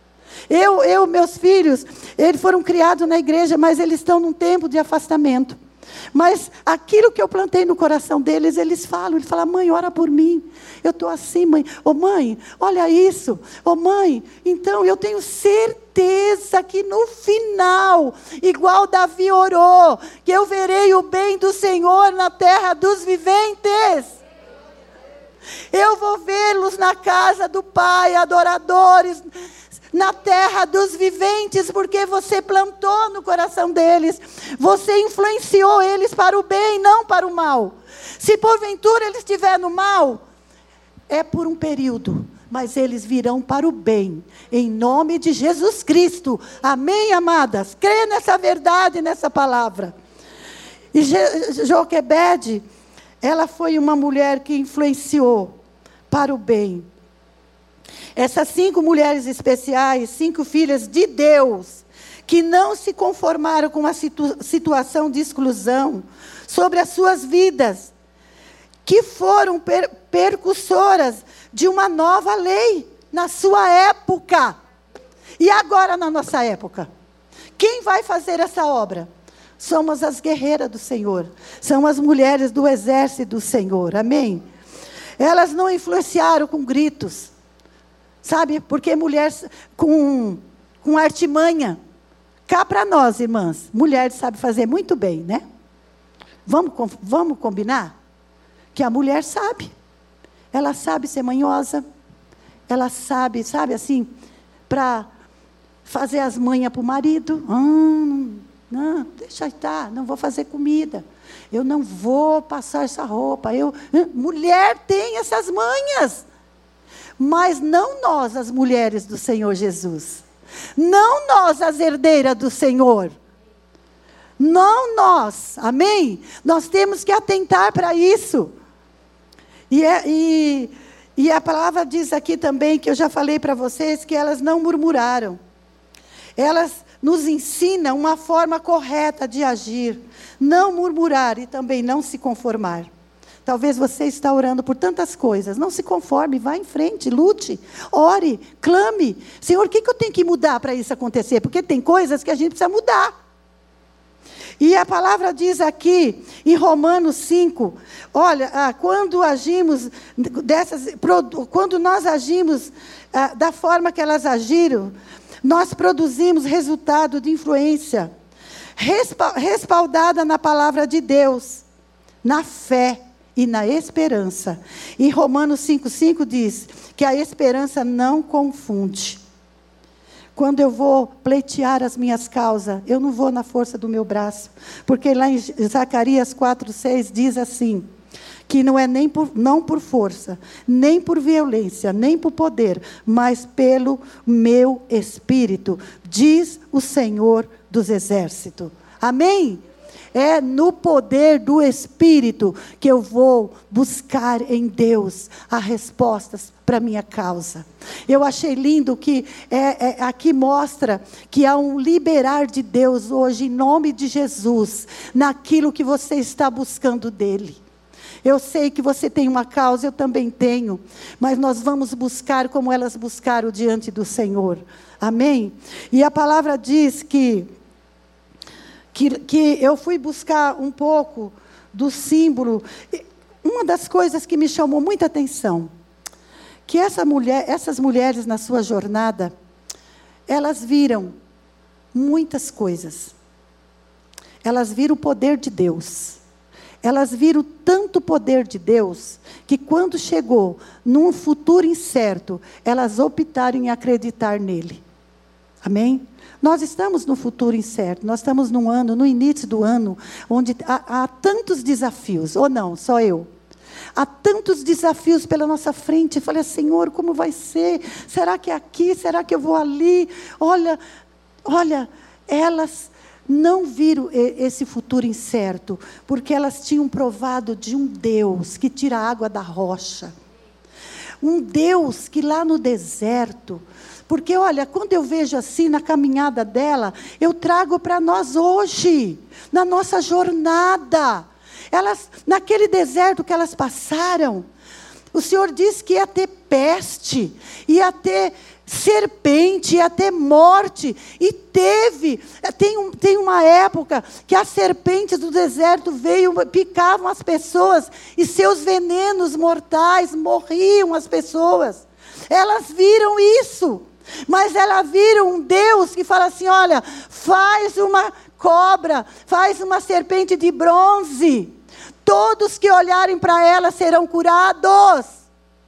Eu, eu, meus filhos, eles foram criados na igreja, mas eles estão num tempo de afastamento. Mas aquilo que eu plantei no coração deles, eles falam, eles falam, mãe, ora por mim. Eu estou assim, mãe. Ô mãe, olha isso. Ô mãe, então eu tenho certeza que no final, igual Davi orou, que eu verei o bem do Senhor na terra dos viventes. Eu vou vê-los na casa do Pai, adoradores, na terra dos viventes, porque você plantou no coração deles, você influenciou eles para o bem, não para o mal. Se porventura eles estiverem no mal, é por um período, mas eles virão para o bem, em nome de Jesus Cristo. Amém, amadas? Crê nessa verdade, nessa palavra. E Joquebede, ela foi uma mulher que influenciou para o bem. Essas cinco mulheres especiais, cinco filhas de Deus, que não se conformaram com a situ- situação de exclusão sobre as suas vidas, que foram per- percussoras de uma nova lei na sua época. E agora na nossa época? Quem vai fazer essa obra? Somos as guerreiras do Senhor. São as mulheres do exército do Senhor. Amém? Elas não influenciaram com gritos. Sabe? Porque mulher com, com artimanha. Cá para nós, irmãs. Mulher sabe fazer muito bem, né? Vamos, vamos combinar? Que a mulher sabe. Ela sabe ser manhosa. Ela sabe, sabe assim, para fazer as manhas para o marido. Ah, não, não, deixa estar, não vou fazer comida. Eu não vou passar essa roupa. Eu, mulher tem essas manhas. Mas não nós, as mulheres do Senhor Jesus. Não nós, as herdeiras do Senhor. Não nós, amém? Nós temos que atentar para isso. E, é, e, e a palavra diz aqui também, que eu já falei para vocês, que elas não murmuraram. Elas nos ensinam uma forma correta de agir. Não murmurar e também não se conformar. Talvez você está orando por tantas coisas. Não se conforme, vá em frente, lute, ore, clame. Senhor, o que, que eu tenho que mudar para isso acontecer? Porque tem coisas que a gente precisa mudar. E a palavra diz aqui, em Romanos cinco, olha, ah, quando agimos, dessas, quando nós agimos ah, da forma que elas agiram, nós produzimos resultado de influência, respaldada na palavra de Deus, na fé e na esperança. E Romanos cinco, cinco diz que a esperança não confunde. Quando eu vou pleitear as minhas causas, eu não vou na força do meu braço. Porque lá em Zacarias quatro, seis diz assim, que não é nem por, não por força, nem por violência, nem por poder, mas pelo meu Espírito, diz o Senhor dos Exércitos. Amém? É no poder do Espírito que eu vou buscar em Deus as respostas para a minha causa. Eu achei lindo que é, é, aqui mostra que há um liberar de Deus hoje, em nome de Jesus, naquilo que você está buscando dEle. Eu sei que você tem uma causa, eu também tenho, mas nós vamos buscar como elas buscaram diante do Senhor. Amém? E a palavra diz que Que, que eu fui buscar um pouco do símbolo. Uma das coisas que me chamou muita atenção, que essa mulher, essas mulheres na sua jornada, elas viram muitas coisas. Elas viram o poder de Deus. Elas viram tanto o poder de Deus, que quando chegou num futuro incerto, elas optaram em acreditar nele. Amém? Nós estamos no futuro incerto, nós estamos num ano, no início do ano, onde há, há tantos desafios, ou não, só eu. Há tantos desafios pela nossa frente. Eu falei, Senhor, como vai ser? Será que é aqui? Será que eu vou ali? Olha, olha, elas não viram esse futuro incerto, porque elas tinham provado de um Deus que tira a água da rocha. Um Deus que lá no deserto... Porque, olha, quando eu vejo assim, na caminhada dela, eu trago para nós hoje, na nossa jornada. Elas, naquele deserto que elas passaram, o Senhor disse que ia ter peste, ia ter serpente, ia ter morte. E teve, tem, um, tem uma época que as serpentes do deserto veio, picavam as pessoas, e seus venenos mortais morriam as pessoas. Elas viram isso. Mas elas viram um Deus que fala assim, olha, faz uma cobra, faz uma serpente de bronze. Todos que olharem para ela serão curados.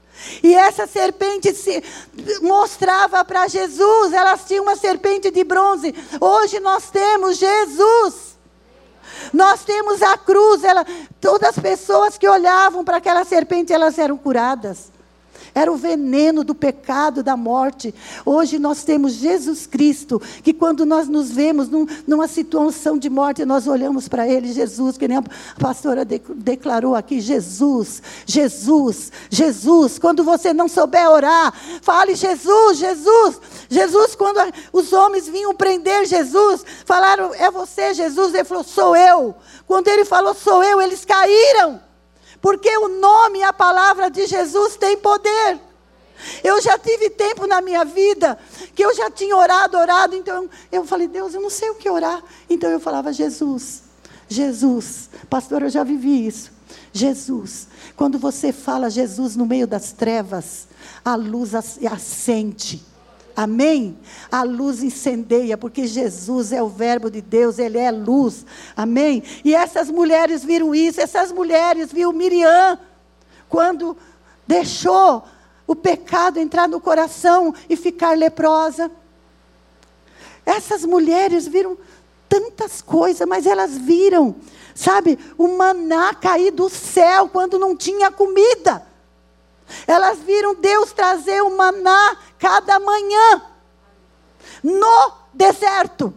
E essa serpente se mostrava para Jesus, elas tinham uma serpente de bronze. Hoje nós temos Jesus. Nós temos a cruz. Ela, todas as pessoas que olhavam para aquela serpente, elas eram curadas. Era o veneno do pecado, da morte. Hoje nós temos Jesus Cristo, que quando nós nos vemos num, numa situação de morte, nós olhamos para Ele, Jesus, que nem a pastora de, declarou aqui, Jesus, Jesus, Jesus. Quando você não souber orar, fale Jesus, Jesus. Jesus, quando a, os homens vinham prender Jesus, falaram, é você, Jesus? Ele falou, sou eu. Quando Ele falou, sou eu, eles caíram. Porque o nome e a palavra de Jesus tem poder. Eu já tive tempo na minha vida que eu já tinha orado, orado. Então eu falei, Deus, eu não sei o que orar. Então eu falava, Jesus, Jesus. Pastor, eu já vivi isso. Jesus. Quando você fala Jesus no meio das trevas, a luz acende. Amém? A luz incendeia, porque Jesus é o verbo de Deus, Ele é luz. Amém? E essas mulheres viram isso, essas mulheres viram Miriam, quando deixou o pecado entrar no coração e ficar leprosa. Essas mulheres viram tantas coisas, mas elas viram, sabe, o maná cair do céu quando não tinha comida. Elas viram Deus trazer o maná cada manhã, no deserto.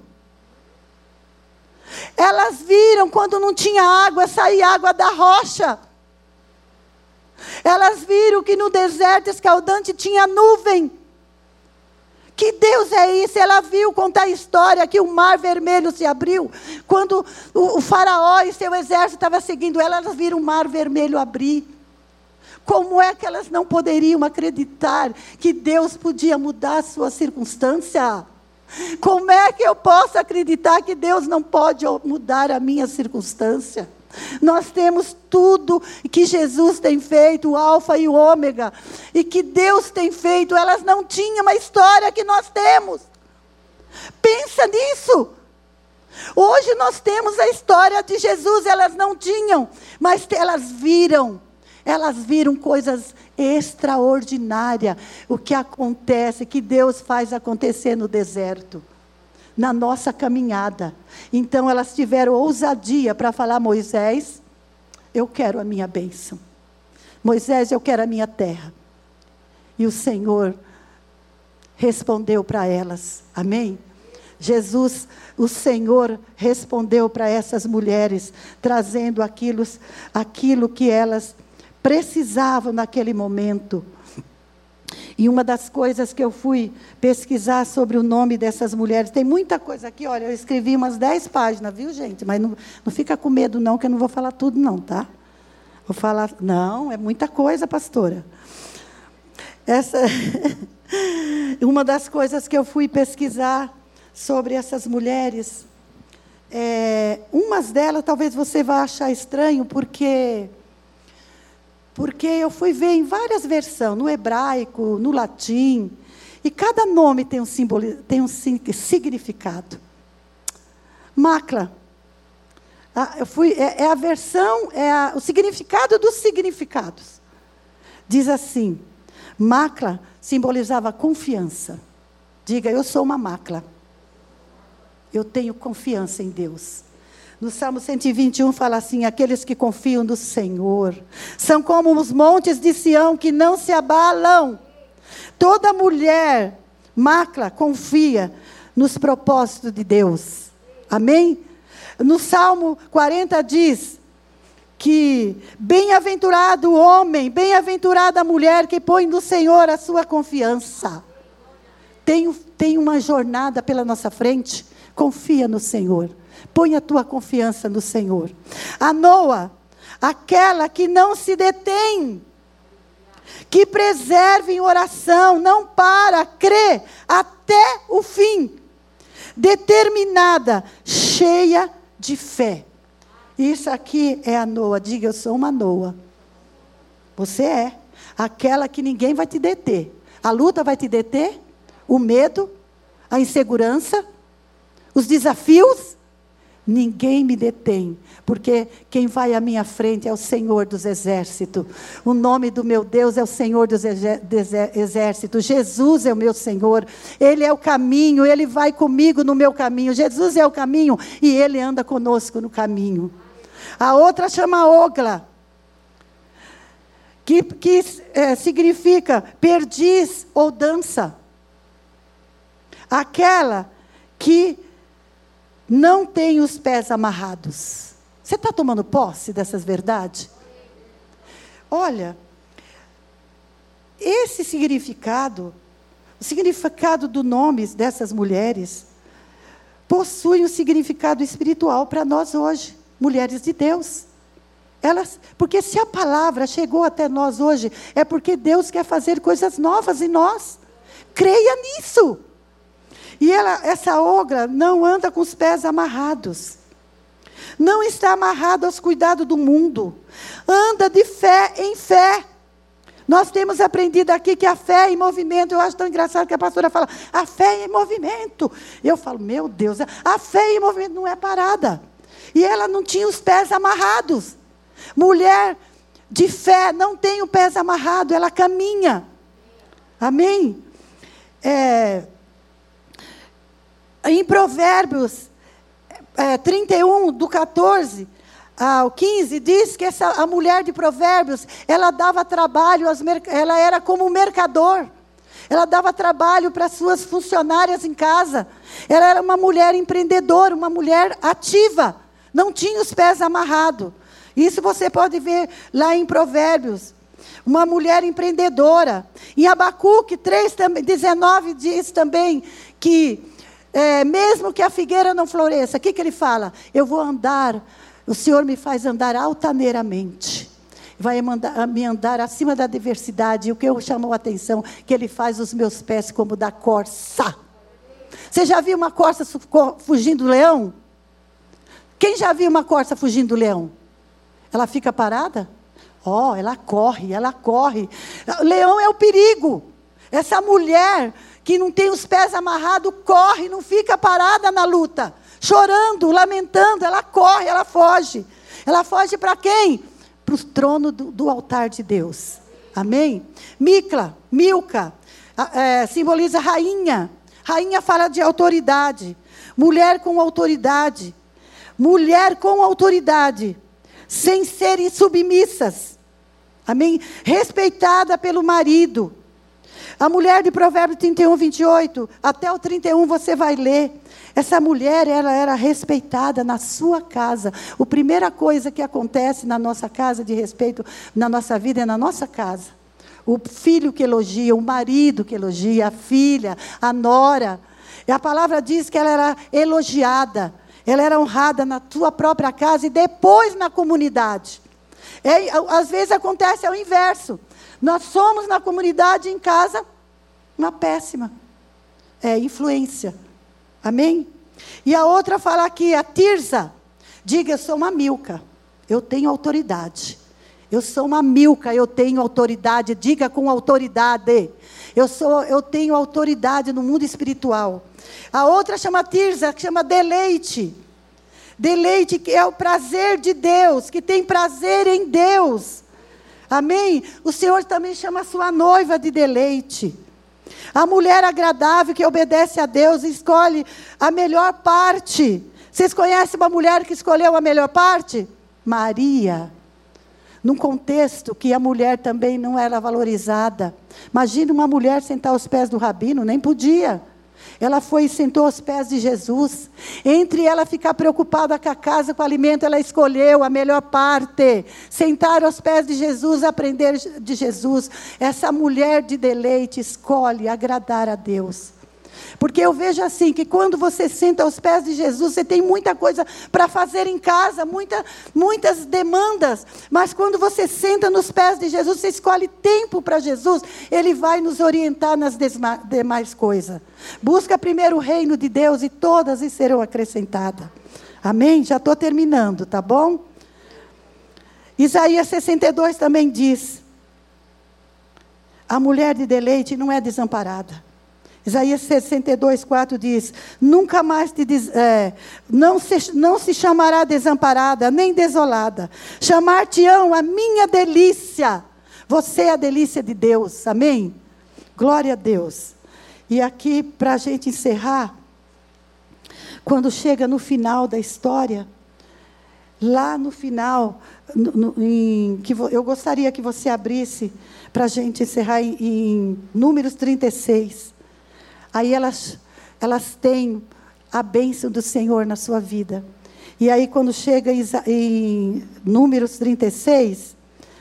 Elas viram quando não tinha água, sair água da rocha. Elas viram que no deserto escaldante tinha nuvem. Que Deus é isso? Ela viu contar a história que o mar vermelho se abriu. Quando o, o faraó e seu exército estavam seguindo ela, elas viram o mar vermelho abrir. Como é que elas não poderiam acreditar que Deus podia mudar a sua circunstância? Como é que eu posso acreditar que Deus não pode mudar a minha circunstância? Nós temos tudo que Jesus tem feito, o alfa e o ômega, e que Deus tem feito. Elas não tinham a história que nós temos. Pensa nisso. Hoje nós temos a história de Jesus, elas não tinham, mas elas viram. Elas viram coisas extraordinárias. O que acontece, que Deus faz acontecer no deserto. Na nossa caminhada. Então elas tiveram ousadia para falar, Moisés, eu quero a minha bênção. Moisés, eu quero a minha terra. E o Senhor respondeu para elas. Amém? Jesus, o Senhor respondeu para essas mulheres, trazendo aquilo, aquilo que elas precisavam naquele momento. E uma das coisas que eu fui pesquisar sobre o nome dessas mulheres, tem muita coisa aqui, olha, eu escrevi umas dez páginas, viu, gente? Mas não, não fica com medo não, que eu não vou falar tudo não, tá? Vou falar, não, é muita coisa, pastora. Essa, uma das coisas que eu fui pesquisar sobre essas mulheres, é, umas delas talvez você vá achar estranho, porque... Porque eu fui ver em várias versões, no hebraico, no latim, e cada nome tem um, símbolo, tem um significado. Macla, eu fui, é, é a versão, é a, o significado dos significados. Diz assim, Macla simbolizava confiança. Diga, eu sou uma Macla. Eu tenho confiança em Deus. No Salmo cento e vinte e um fala assim, aqueles que confiam no Senhor, são como os montes de Sião que não se abalam. Toda mulher, Macla, confia nos propósitos de Deus. Amém? No Salmo quarenta diz que bem-aventurado o homem, bem-aventurada a mulher que põe no Senhor a sua confiança. Tem, tem uma jornada pela nossa frente, confia no Senhor. Põe a tua confiança no Senhor. A Noa, aquela que não se detém, que preserva em oração, não para, crê até o fim, determinada, cheia de fé. Isso aqui é a Noa. Diga, eu sou uma Noa. Você é aquela que ninguém vai te deter. A luta vai te deter, o medo, a insegurança, os desafios. Ninguém me detém, porque quem vai à minha frente é o Senhor dos exércitos. O nome do meu Deus é o Senhor dos exércitos. Jesus é o meu Senhor. Ele é o caminho, Ele vai comigo no meu caminho. Jesus é o caminho e Ele anda conosco no caminho. A outra chama Ogla, que, que é, significa perdiz ou dança. Aquela que não tem os pés amarrados. Você está tomando posse dessas verdades? Olha, esse significado, o significado do nome dessas mulheres, possui um significado espiritual para nós hoje, mulheres de Deus. Elas, porque se a palavra chegou até nós hoje, é porque Deus quer fazer coisas novas em nós. Creia nisso. E ela, essa ogra não anda com os pés amarrados. Não está amarrada aos cuidados do mundo. Anda de fé em fé. Nós temos aprendido aqui que a fé é em movimento. Eu acho tão engraçado que a pastora fala, a fé é em movimento. Eu falo, meu Deus, a fé em movimento não é parada. E ela não tinha os pés amarrados. Mulher de fé não tem os pés amarrados, ela caminha. Amém? É... Em Provérbios é, trinta e um, do catorze ao quinze, diz que essa, a mulher de Provérbios, ela dava trabalho, aos, ela era como um mercador. Ela dava trabalho para suas funcionárias em casa. Ela era uma mulher empreendedora, uma mulher ativa. Não tinha os pés amarrados. Isso você pode ver lá em Provérbios. Uma mulher empreendedora. Em Abacuque três, dezenove diz também que É, mesmo que a figueira não floresça, o que, que ele fala? Eu vou andar, o Senhor me faz andar altaneiramente. Vai mandar, me andar acima da adversidade. E o que eu chamou a atenção, que Ele faz os meus pés como da corça. Você já viu uma corça fugindo do leão? Quem já viu uma corça fugindo do leão? Ela fica parada? Ó, oh, ela corre, ela corre. O leão é o perigo. Essa mulher que não tem os pés amarrados, corre, não fica parada na luta, chorando, lamentando, ela corre, ela foge. Ela foge para quem? Para o trono do, do altar de Deus. Amém? Micla, Milca, é, simboliza rainha. Rainha fala de autoridade. Mulher com autoridade. Mulher com autoridade, sem serem submissas. Amém? Respeitada pelo marido. A mulher de Provérbios trinta e um, vinte e oito, até o trinta e um você vai ler. Essa mulher, ela era respeitada na sua casa. A primeira coisa que acontece na nossa casa de respeito, na nossa vida, é na nossa casa. O filho que elogia, o marido que elogia, a filha, a nora. E a palavra diz que ela era elogiada. Ela era honrada na sua própria casa e depois na comunidade. É, às vezes acontece ao inverso. Nós somos na comunidade, em casa, uma péssima é, influência. Amém? E a outra fala aqui, a Tirza, diga, eu sou uma Milca, eu tenho autoridade. Eu sou uma Milca, eu tenho autoridade, diga com autoridade. Eu, sou, eu tenho autoridade no mundo espiritual. A outra chama Tirza, que chama deleite. Deleite, que é o prazer de Deus, que tem prazer em Deus. Amém? O Senhor também chama a sua noiva de deleite. A mulher agradável que obedece a Deus e escolhe a melhor parte. Vocês conhecem uma mulher que escolheu a melhor parte? Maria. Num contexto que a mulher também não era valorizada. Imagina uma mulher sentar aos pés do rabino, nem podia. Ela foi e sentou aos pés de Jesus. Entre ela ficar preocupada com a casa, com o alimento, ela escolheu a melhor parte. Sentar aos pés de Jesus, aprender de Jesus. Essa mulher de deleite escolhe agradar a Deus. Porque eu vejo assim, que quando você senta aos pés de Jesus, você tem muita coisa para fazer em casa, muita, muitas demandas. Mas quando você senta nos pés de Jesus, você escolhe tempo para Jesus, Ele vai nos orientar nas demais coisas. Busca primeiro o reino de Deus e todas lhe serão acrescentadas. Amém? Já estou terminando, tá bom? Isaías sessenta e dois também diz, a mulher de deleite não é desamparada. Isaías sessenta e dois, quatro diz: nunca mais te diz, é, não, se, não se chamará desamparada, nem desolada. Chamar-te-ão a minha delícia. Você é a delícia de Deus, amém? Glória a Deus. E aqui, para a gente encerrar, quando chega no final da história, lá no final, no, no, em, que eu gostaria que você abrisse, para a gente encerrar em, em Números trinta e seis. Aí elas, elas têm a bênção do Senhor na sua vida. E aí quando chega em, em Números trinta e seis,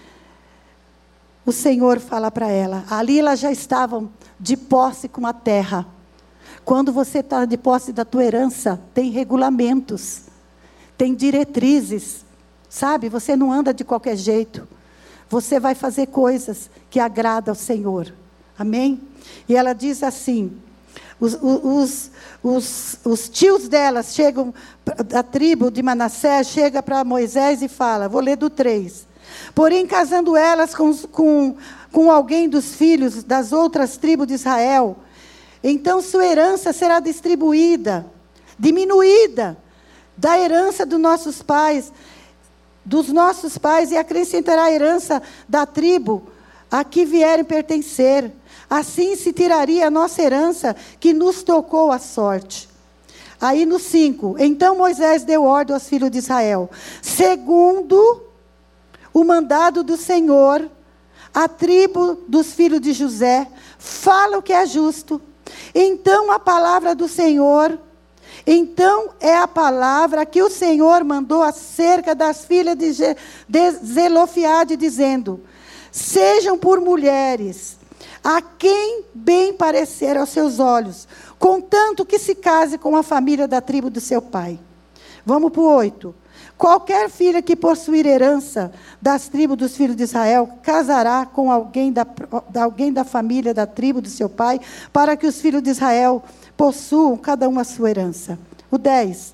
o Senhor fala para ela, ali elas já estavam de posse com a terra. Quando você está de posse da tua herança, tem regulamentos, tem diretrizes, sabe? Você não anda de qualquer jeito. Você vai fazer coisas que agradam ao Senhor. Amém? E ela diz assim, os, os, os, os tios delas chegam, da tribo de Manassés, chega para Moisés e fala, vou ler do três. Porém, casando elas com, com, com alguém dos filhos das outras tribos de Israel, então sua herança será distribuída, diminuída, da herança dos nossos pais, dos nossos pais, e acrescentará a herança da tribo a que vierem pertencer. Assim se tiraria a nossa herança, que nos tocou a sorte. Aí no cinco, então Moisés deu ordem aos filhos de Israel, segundo o mandado do Senhor, a tribo dos filhos de José, fala o que é justo. Então a palavra do Senhor, então é a palavra que o Senhor mandou acerca das filhas de, de Zelofeade, dizendo, sejam por mulheres, a quem bem parecer aos seus olhos, contanto que se case com a família da tribo do seu pai. Vamos para o oito. Qualquer filha que possuir herança das tribos dos filhos de Israel, casará com alguém da, alguém da família da tribo do seu pai, para que os filhos de Israel possuam cada um a sua herança. O dez.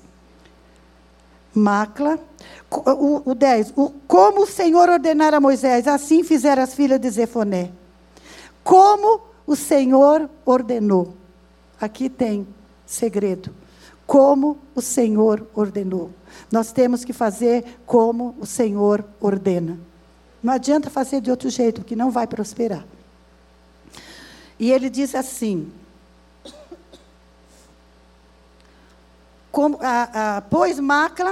Macla. O, o dez. O, como o Senhor ordenara a Moisés, assim fizeram as filhas de Zefoné. Como o Senhor ordenou. Aqui tem segredo. Como o Senhor ordenou. Nós temos que fazer como o Senhor ordena. Não adianta fazer de outro jeito, porque não vai prosperar. E ele diz assim, como, a, a, pois Macla,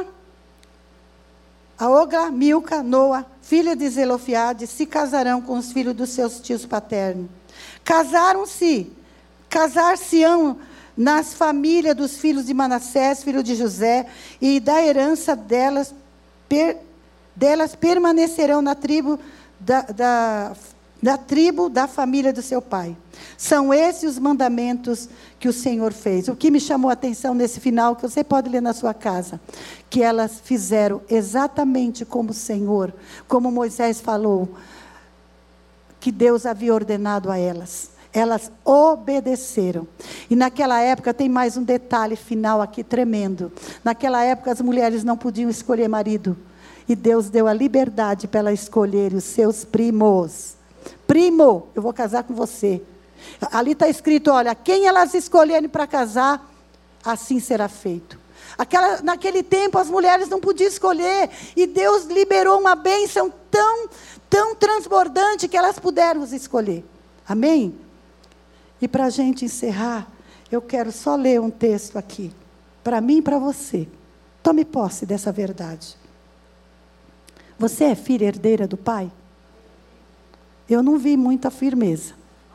a Ogla, Milca, Noa, filha de Zelofeade, se casarão com os filhos dos seus tios paternos. Casaram-se, casar-se-ão nas famílias dos filhos de Manassés, filho de José, e da herança delas, per, delas permanecerão na tribo da, da, da tribo da família do seu pai. São esses os mandamentos que o Senhor fez. O que me chamou a atenção nesse final, que você pode ler na sua casa, que elas fizeram exatamente como o Senhor, como Moisés falou, que Deus havia ordenado a elas. Elas obedeceram. E naquela época, tem mais um detalhe final aqui tremendo. Naquela época, as mulheres não podiam escolher marido. E Deus deu a liberdade para elas escolherem os seus primos. Primo, eu vou casar com você. Ali está escrito, olha, quem elas escolherem para casar, assim será feito. Aquela, naquele tempo, as mulheres não podiam escolher. E Deus liberou uma bênção tão, tão transbordante que elas puderam escolher. Amém? E para a gente encerrar, eu quero só ler um texto aqui, para mim e para você. Tome posse dessa verdade. Você é filha herdeira do Pai? Eu não vi muita firmeza.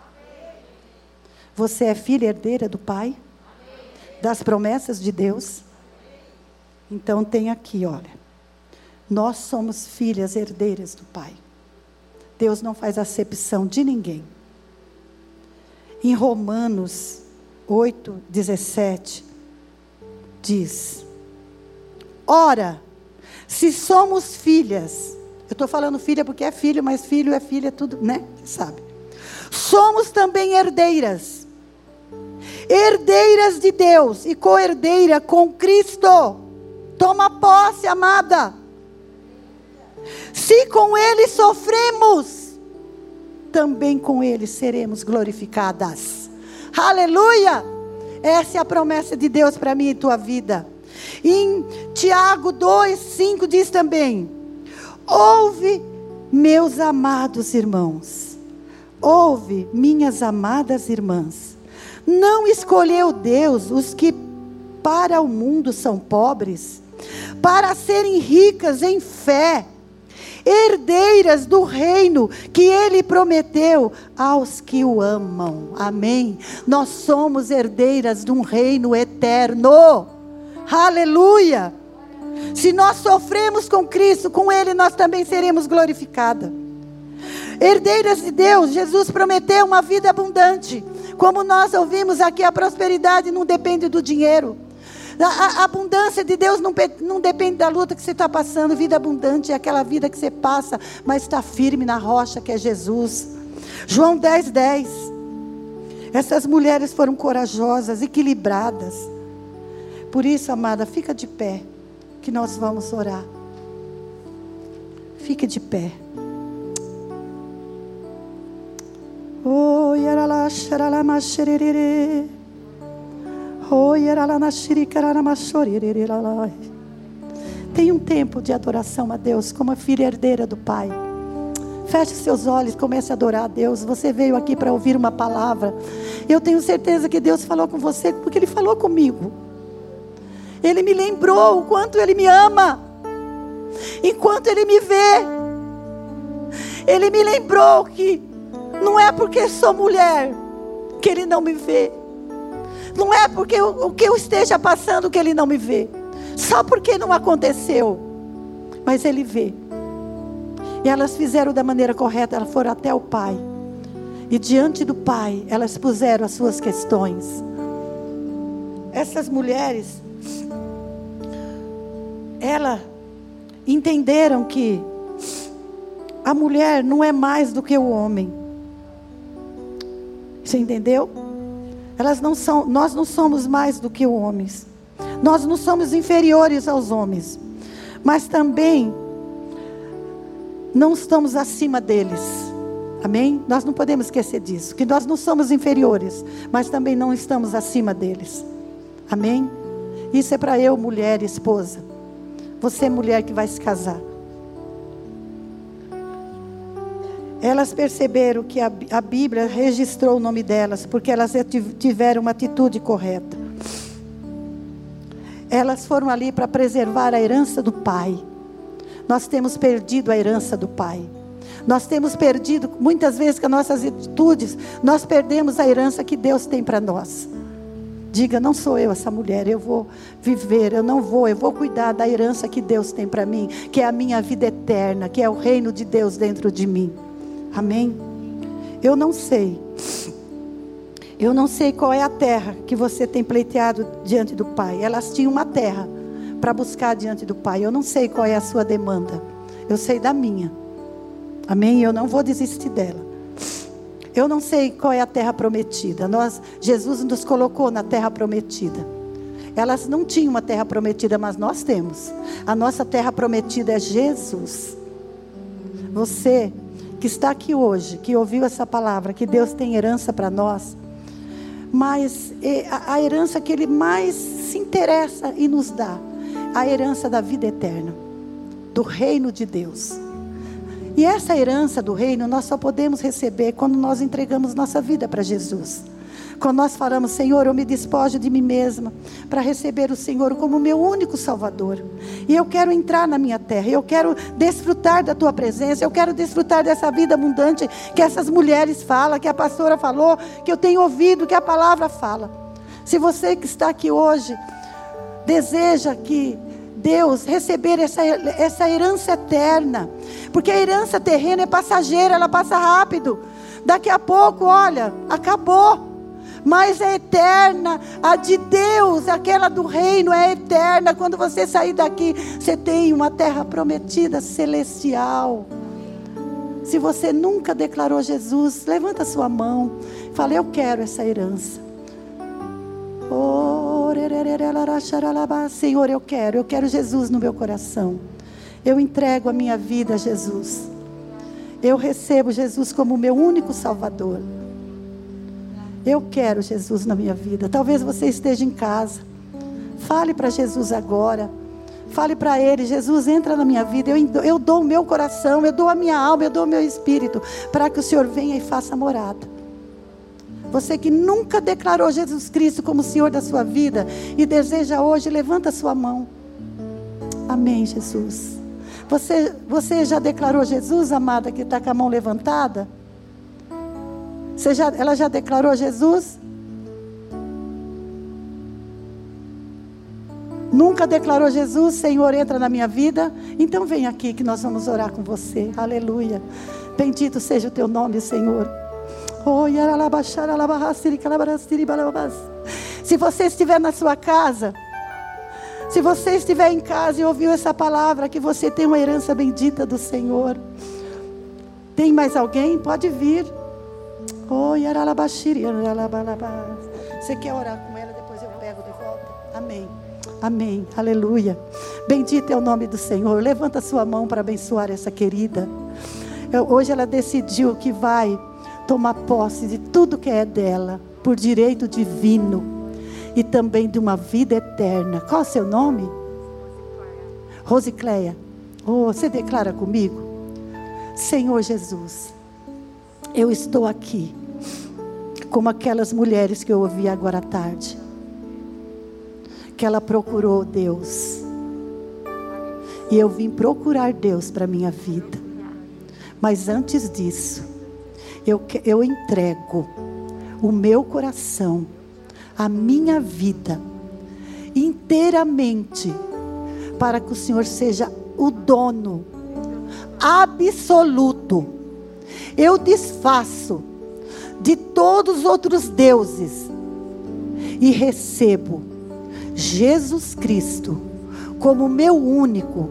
Você é filha herdeira do Pai? Das promessas de Deus? Então tem aqui, olha. Nós somos filhas herdeiras do Pai. Deus não faz acepção de ninguém. Em Romanos oito, dezessete, diz, ora, se somos filhas, eu estou falando filha porque é filho, mas filho é filha, tudo, né? Você sabe. Somos também herdeiras, herdeiras de Deus e co-herdeira com Cristo. Toma posse, amada. Se com Ele sofremos, também com Ele seremos glorificadas. Aleluia! Essa é a promessa de Deus para mim e tua vida. Em Tiago dois, cinco diz também: ouve, meus amados irmãos, ouve, minhas amadas irmãs, não escolheu Deus os que para o mundo são pobres, para serem ricas em fé, herdeiras do reino que Ele prometeu aos que o amam. Amém? Nós somos herdeiras de um reino eterno. Aleluia! Se nós sofremos com Cristo, com Ele nós também seremos glorificadas. Herdeiras de Deus, Jesus prometeu uma vida abundante. Como nós ouvimos aqui, a prosperidade não depende do dinheiro. A, a abundância de Deus não, não depende da luta que você está passando. Vida abundante é aquela vida que você passa, mas está firme na rocha que é Jesus. João dez, dez. Essas mulheres foram corajosas, equilibradas. Por isso, amada, fica de pé, que nós vamos orar. Fique de pé. Oh, yarala, sharala, masherere. Tem um tempo de adoração a Deus, como a filha herdeira do Pai. Feche seus olhos, comece a adorar a Deus. Você veio aqui para ouvir uma palavra. Eu tenho certeza que Deus falou com você, porque Ele falou comigo. Ele me lembrou o quanto Ele me ama, enquanto Ele me vê. Ele me lembrou que não é porque sou mulher que Ele não me vê. Não é porque o, o que eu esteja passando que Ele não me vê. Só porque não aconteceu. Mas Ele vê. E elas fizeram da maneira correta. Elas foram até o Pai. E diante do Pai, elas puseram as suas questões. Essas mulheres, elas entenderam que a mulher não é mais do que o homem. Você entendeu? Elas não são, nós não somos mais do que os homens. Nós não somos inferiores aos homens. Mas também não estamos acima deles. Amém? Nós não podemos esquecer disso. Que nós não somos inferiores, mas também não estamos acima deles. Amém? Isso é para eu, mulher e esposa. Você, mulher que vai se casar. Elas perceberam que a, a Bíblia registrou o nome delas, porque elas tiveram uma atitude correta. Elas foram ali para preservar a herança do Pai. Nós temos perdido a herança do Pai. Nós temos perdido, muitas vezes com as nossas atitudes, nós perdemos a herança que Deus tem para nós. Diga, não sou eu essa mulher, eu vou viver, eu não vou, eu vou cuidar da herança que Deus tem para mim, que é a minha vida eterna, que é o reino de Deus dentro de mim. Amém? Eu não sei. Eu não sei qual é a terra que você tem pleiteado diante do Pai. Elas tinham uma terra para buscar diante do Pai. Eu não sei qual é a sua demanda. Eu sei da minha. Amém? Eu não vou desistir dela. Eu não sei qual é a terra prometida. Nós, Jesus nos colocou na terra prometida. Elas não tinham uma terra prometida, mas nós temos. A nossa terra prometida é Jesus. Você que está aqui hoje, que ouviu essa palavra, que Deus tem herança para nós, mas a, a herança que Ele mais se interessa e nos dá, a herança da vida eterna, do reino de Deus. E essa herança do reino nós só podemos receber quando nós entregamos nossa vida para Jesus. Quando nós falamos, Senhor, eu me despojo de mim mesma para receber o Senhor como meu único Salvador. E eu quero entrar na minha terra, eu quero desfrutar da Tua presença, eu quero desfrutar dessa vida abundante que essas mulheres falam, que a pastora falou, que eu tenho ouvido, que a palavra fala. Se você que está aqui hoje deseja que Deus receber essa, essa herança eterna, porque a herança terrena é passageira, ela passa rápido. Daqui a pouco, olha, acabou. Mas é eterna, a de Deus, aquela do reino é eterna. Quando você sair daqui, você tem uma terra prometida celestial. Se você nunca declarou Jesus, levanta sua mão, fala, eu quero essa herança. Senhor, eu quero, eu quero Jesus no meu coração. Eu entrego a minha vida a Jesus. Eu recebo Jesus como meu único Salvador. Eu quero Jesus na minha vida. Talvez você esteja em casa. Fale para Jesus agora. Fale para Ele: Jesus, entra na minha vida. Eu, eu dou o meu coração, eu dou a minha alma, eu dou o meu espírito, para que o Senhor venha e faça morada. Você que nunca declarou Jesus Cristo como Senhor da sua vida e deseja hoje, levanta a sua mão. Amém, Jesus. Você, você já declarou Jesus, amada, que está com a mão levantada? Você já, ela já declarou Jesus? Nunca declarou Jesus? Senhor, entra na minha vida? Então vem aqui que nós vamos orar com você. Aleluia. Bendito seja o teu nome, Senhor. Se você estiver na sua casa, se você estiver em casa e ouviu essa palavra, que você tem uma herança bendita do Senhor. Tem mais alguém? Pode vir. Você quer orar com ela? Depois eu pego de volta. Amém. Amém. Aleluia. Bendito é o nome do Senhor. Levanta a sua mão para abençoar essa querida. Hoje ela decidiu que vai tomar posse de tudo que é dela, por direito divino, e também de uma vida eterna. Qual é o seu nome? Rosicléia. Oh, você declara comigo? Senhor Jesus, eu estou aqui, como aquelas mulheres que eu ouvi agora à tarde, que ela procurou Deus, e eu vim procurar Deus para a minha vida. Mas antes disso, Eu, eu entrego o meu coração, a minha vida, inteiramente, para que o Senhor seja o dono absoluto. Eu desfaço de todos os outros deuses e recebo Jesus Cristo como meu único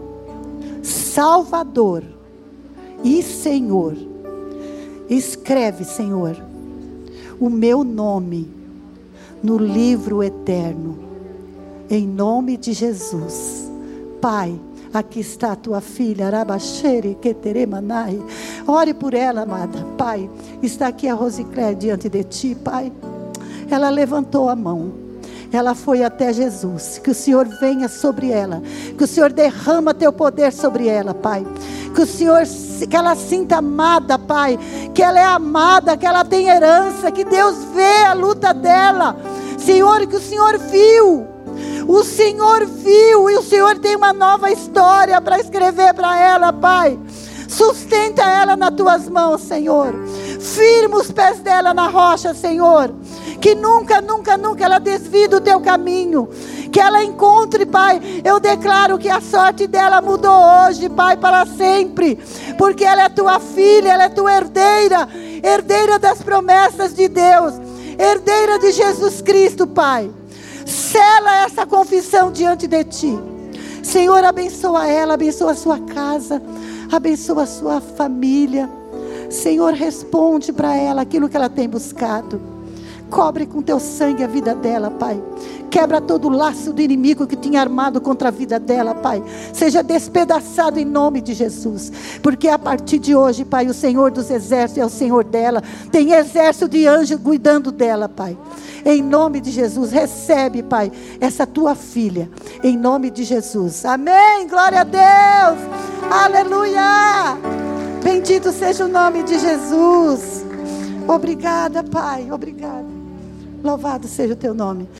Salvador e Senhor. Escreve, Senhor, o meu nome no livro eterno, em nome de Jesus. Pai, aqui está a tua filha, Arabaxere, Keteremanai. Ore por ela, amada. Pai, está aqui a Rosicléia diante de ti, Pai. Ela levantou a mão, ela foi até Jesus. Que o Senhor venha sobre ela, que o Senhor derrama teu poder sobre ela, Pai. Que o Senhor, que ela sinta amada, Pai, que ela é amada, que ela tem herança, que Deus vê a luta dela, Senhor, que o Senhor viu, o Senhor viu, e o Senhor tem uma nova história para escrever para ela, Pai. Sustenta ela nas tuas mãos, Senhor. Firma os pés dela na rocha, Senhor. Que nunca, nunca, nunca ela desvie do teu caminho. Que ela encontre, Pai. Eu declaro que a sorte dela mudou hoje, Pai, para sempre. Porque ela é tua filha, ela é tua herdeira. Herdeira das promessas de Deus. Herdeira de Jesus Cristo, Pai. Sela essa confissão diante de ti. Senhor, abençoa ela, abençoa a sua casa, abençoa a sua família. Senhor, responde para ela aquilo que ela tem buscado. Cobre com teu sangue a vida dela, Pai. Quebra todo o laço do inimigo que tinha armado contra a vida dela, Pai. Seja despedaçado em nome de Jesus. Porque a partir de hoje, Pai, o Senhor dos exércitos é o Senhor dela. Tem exército de anjos cuidando dela, Pai. Em nome de Jesus, recebe, Pai, essa tua filha. Em nome de Jesus. Amém. Glória a Deus. Aleluia. Bendito seja o nome de Jesus. Obrigada, Pai. Obrigada. Louvado seja o teu nome.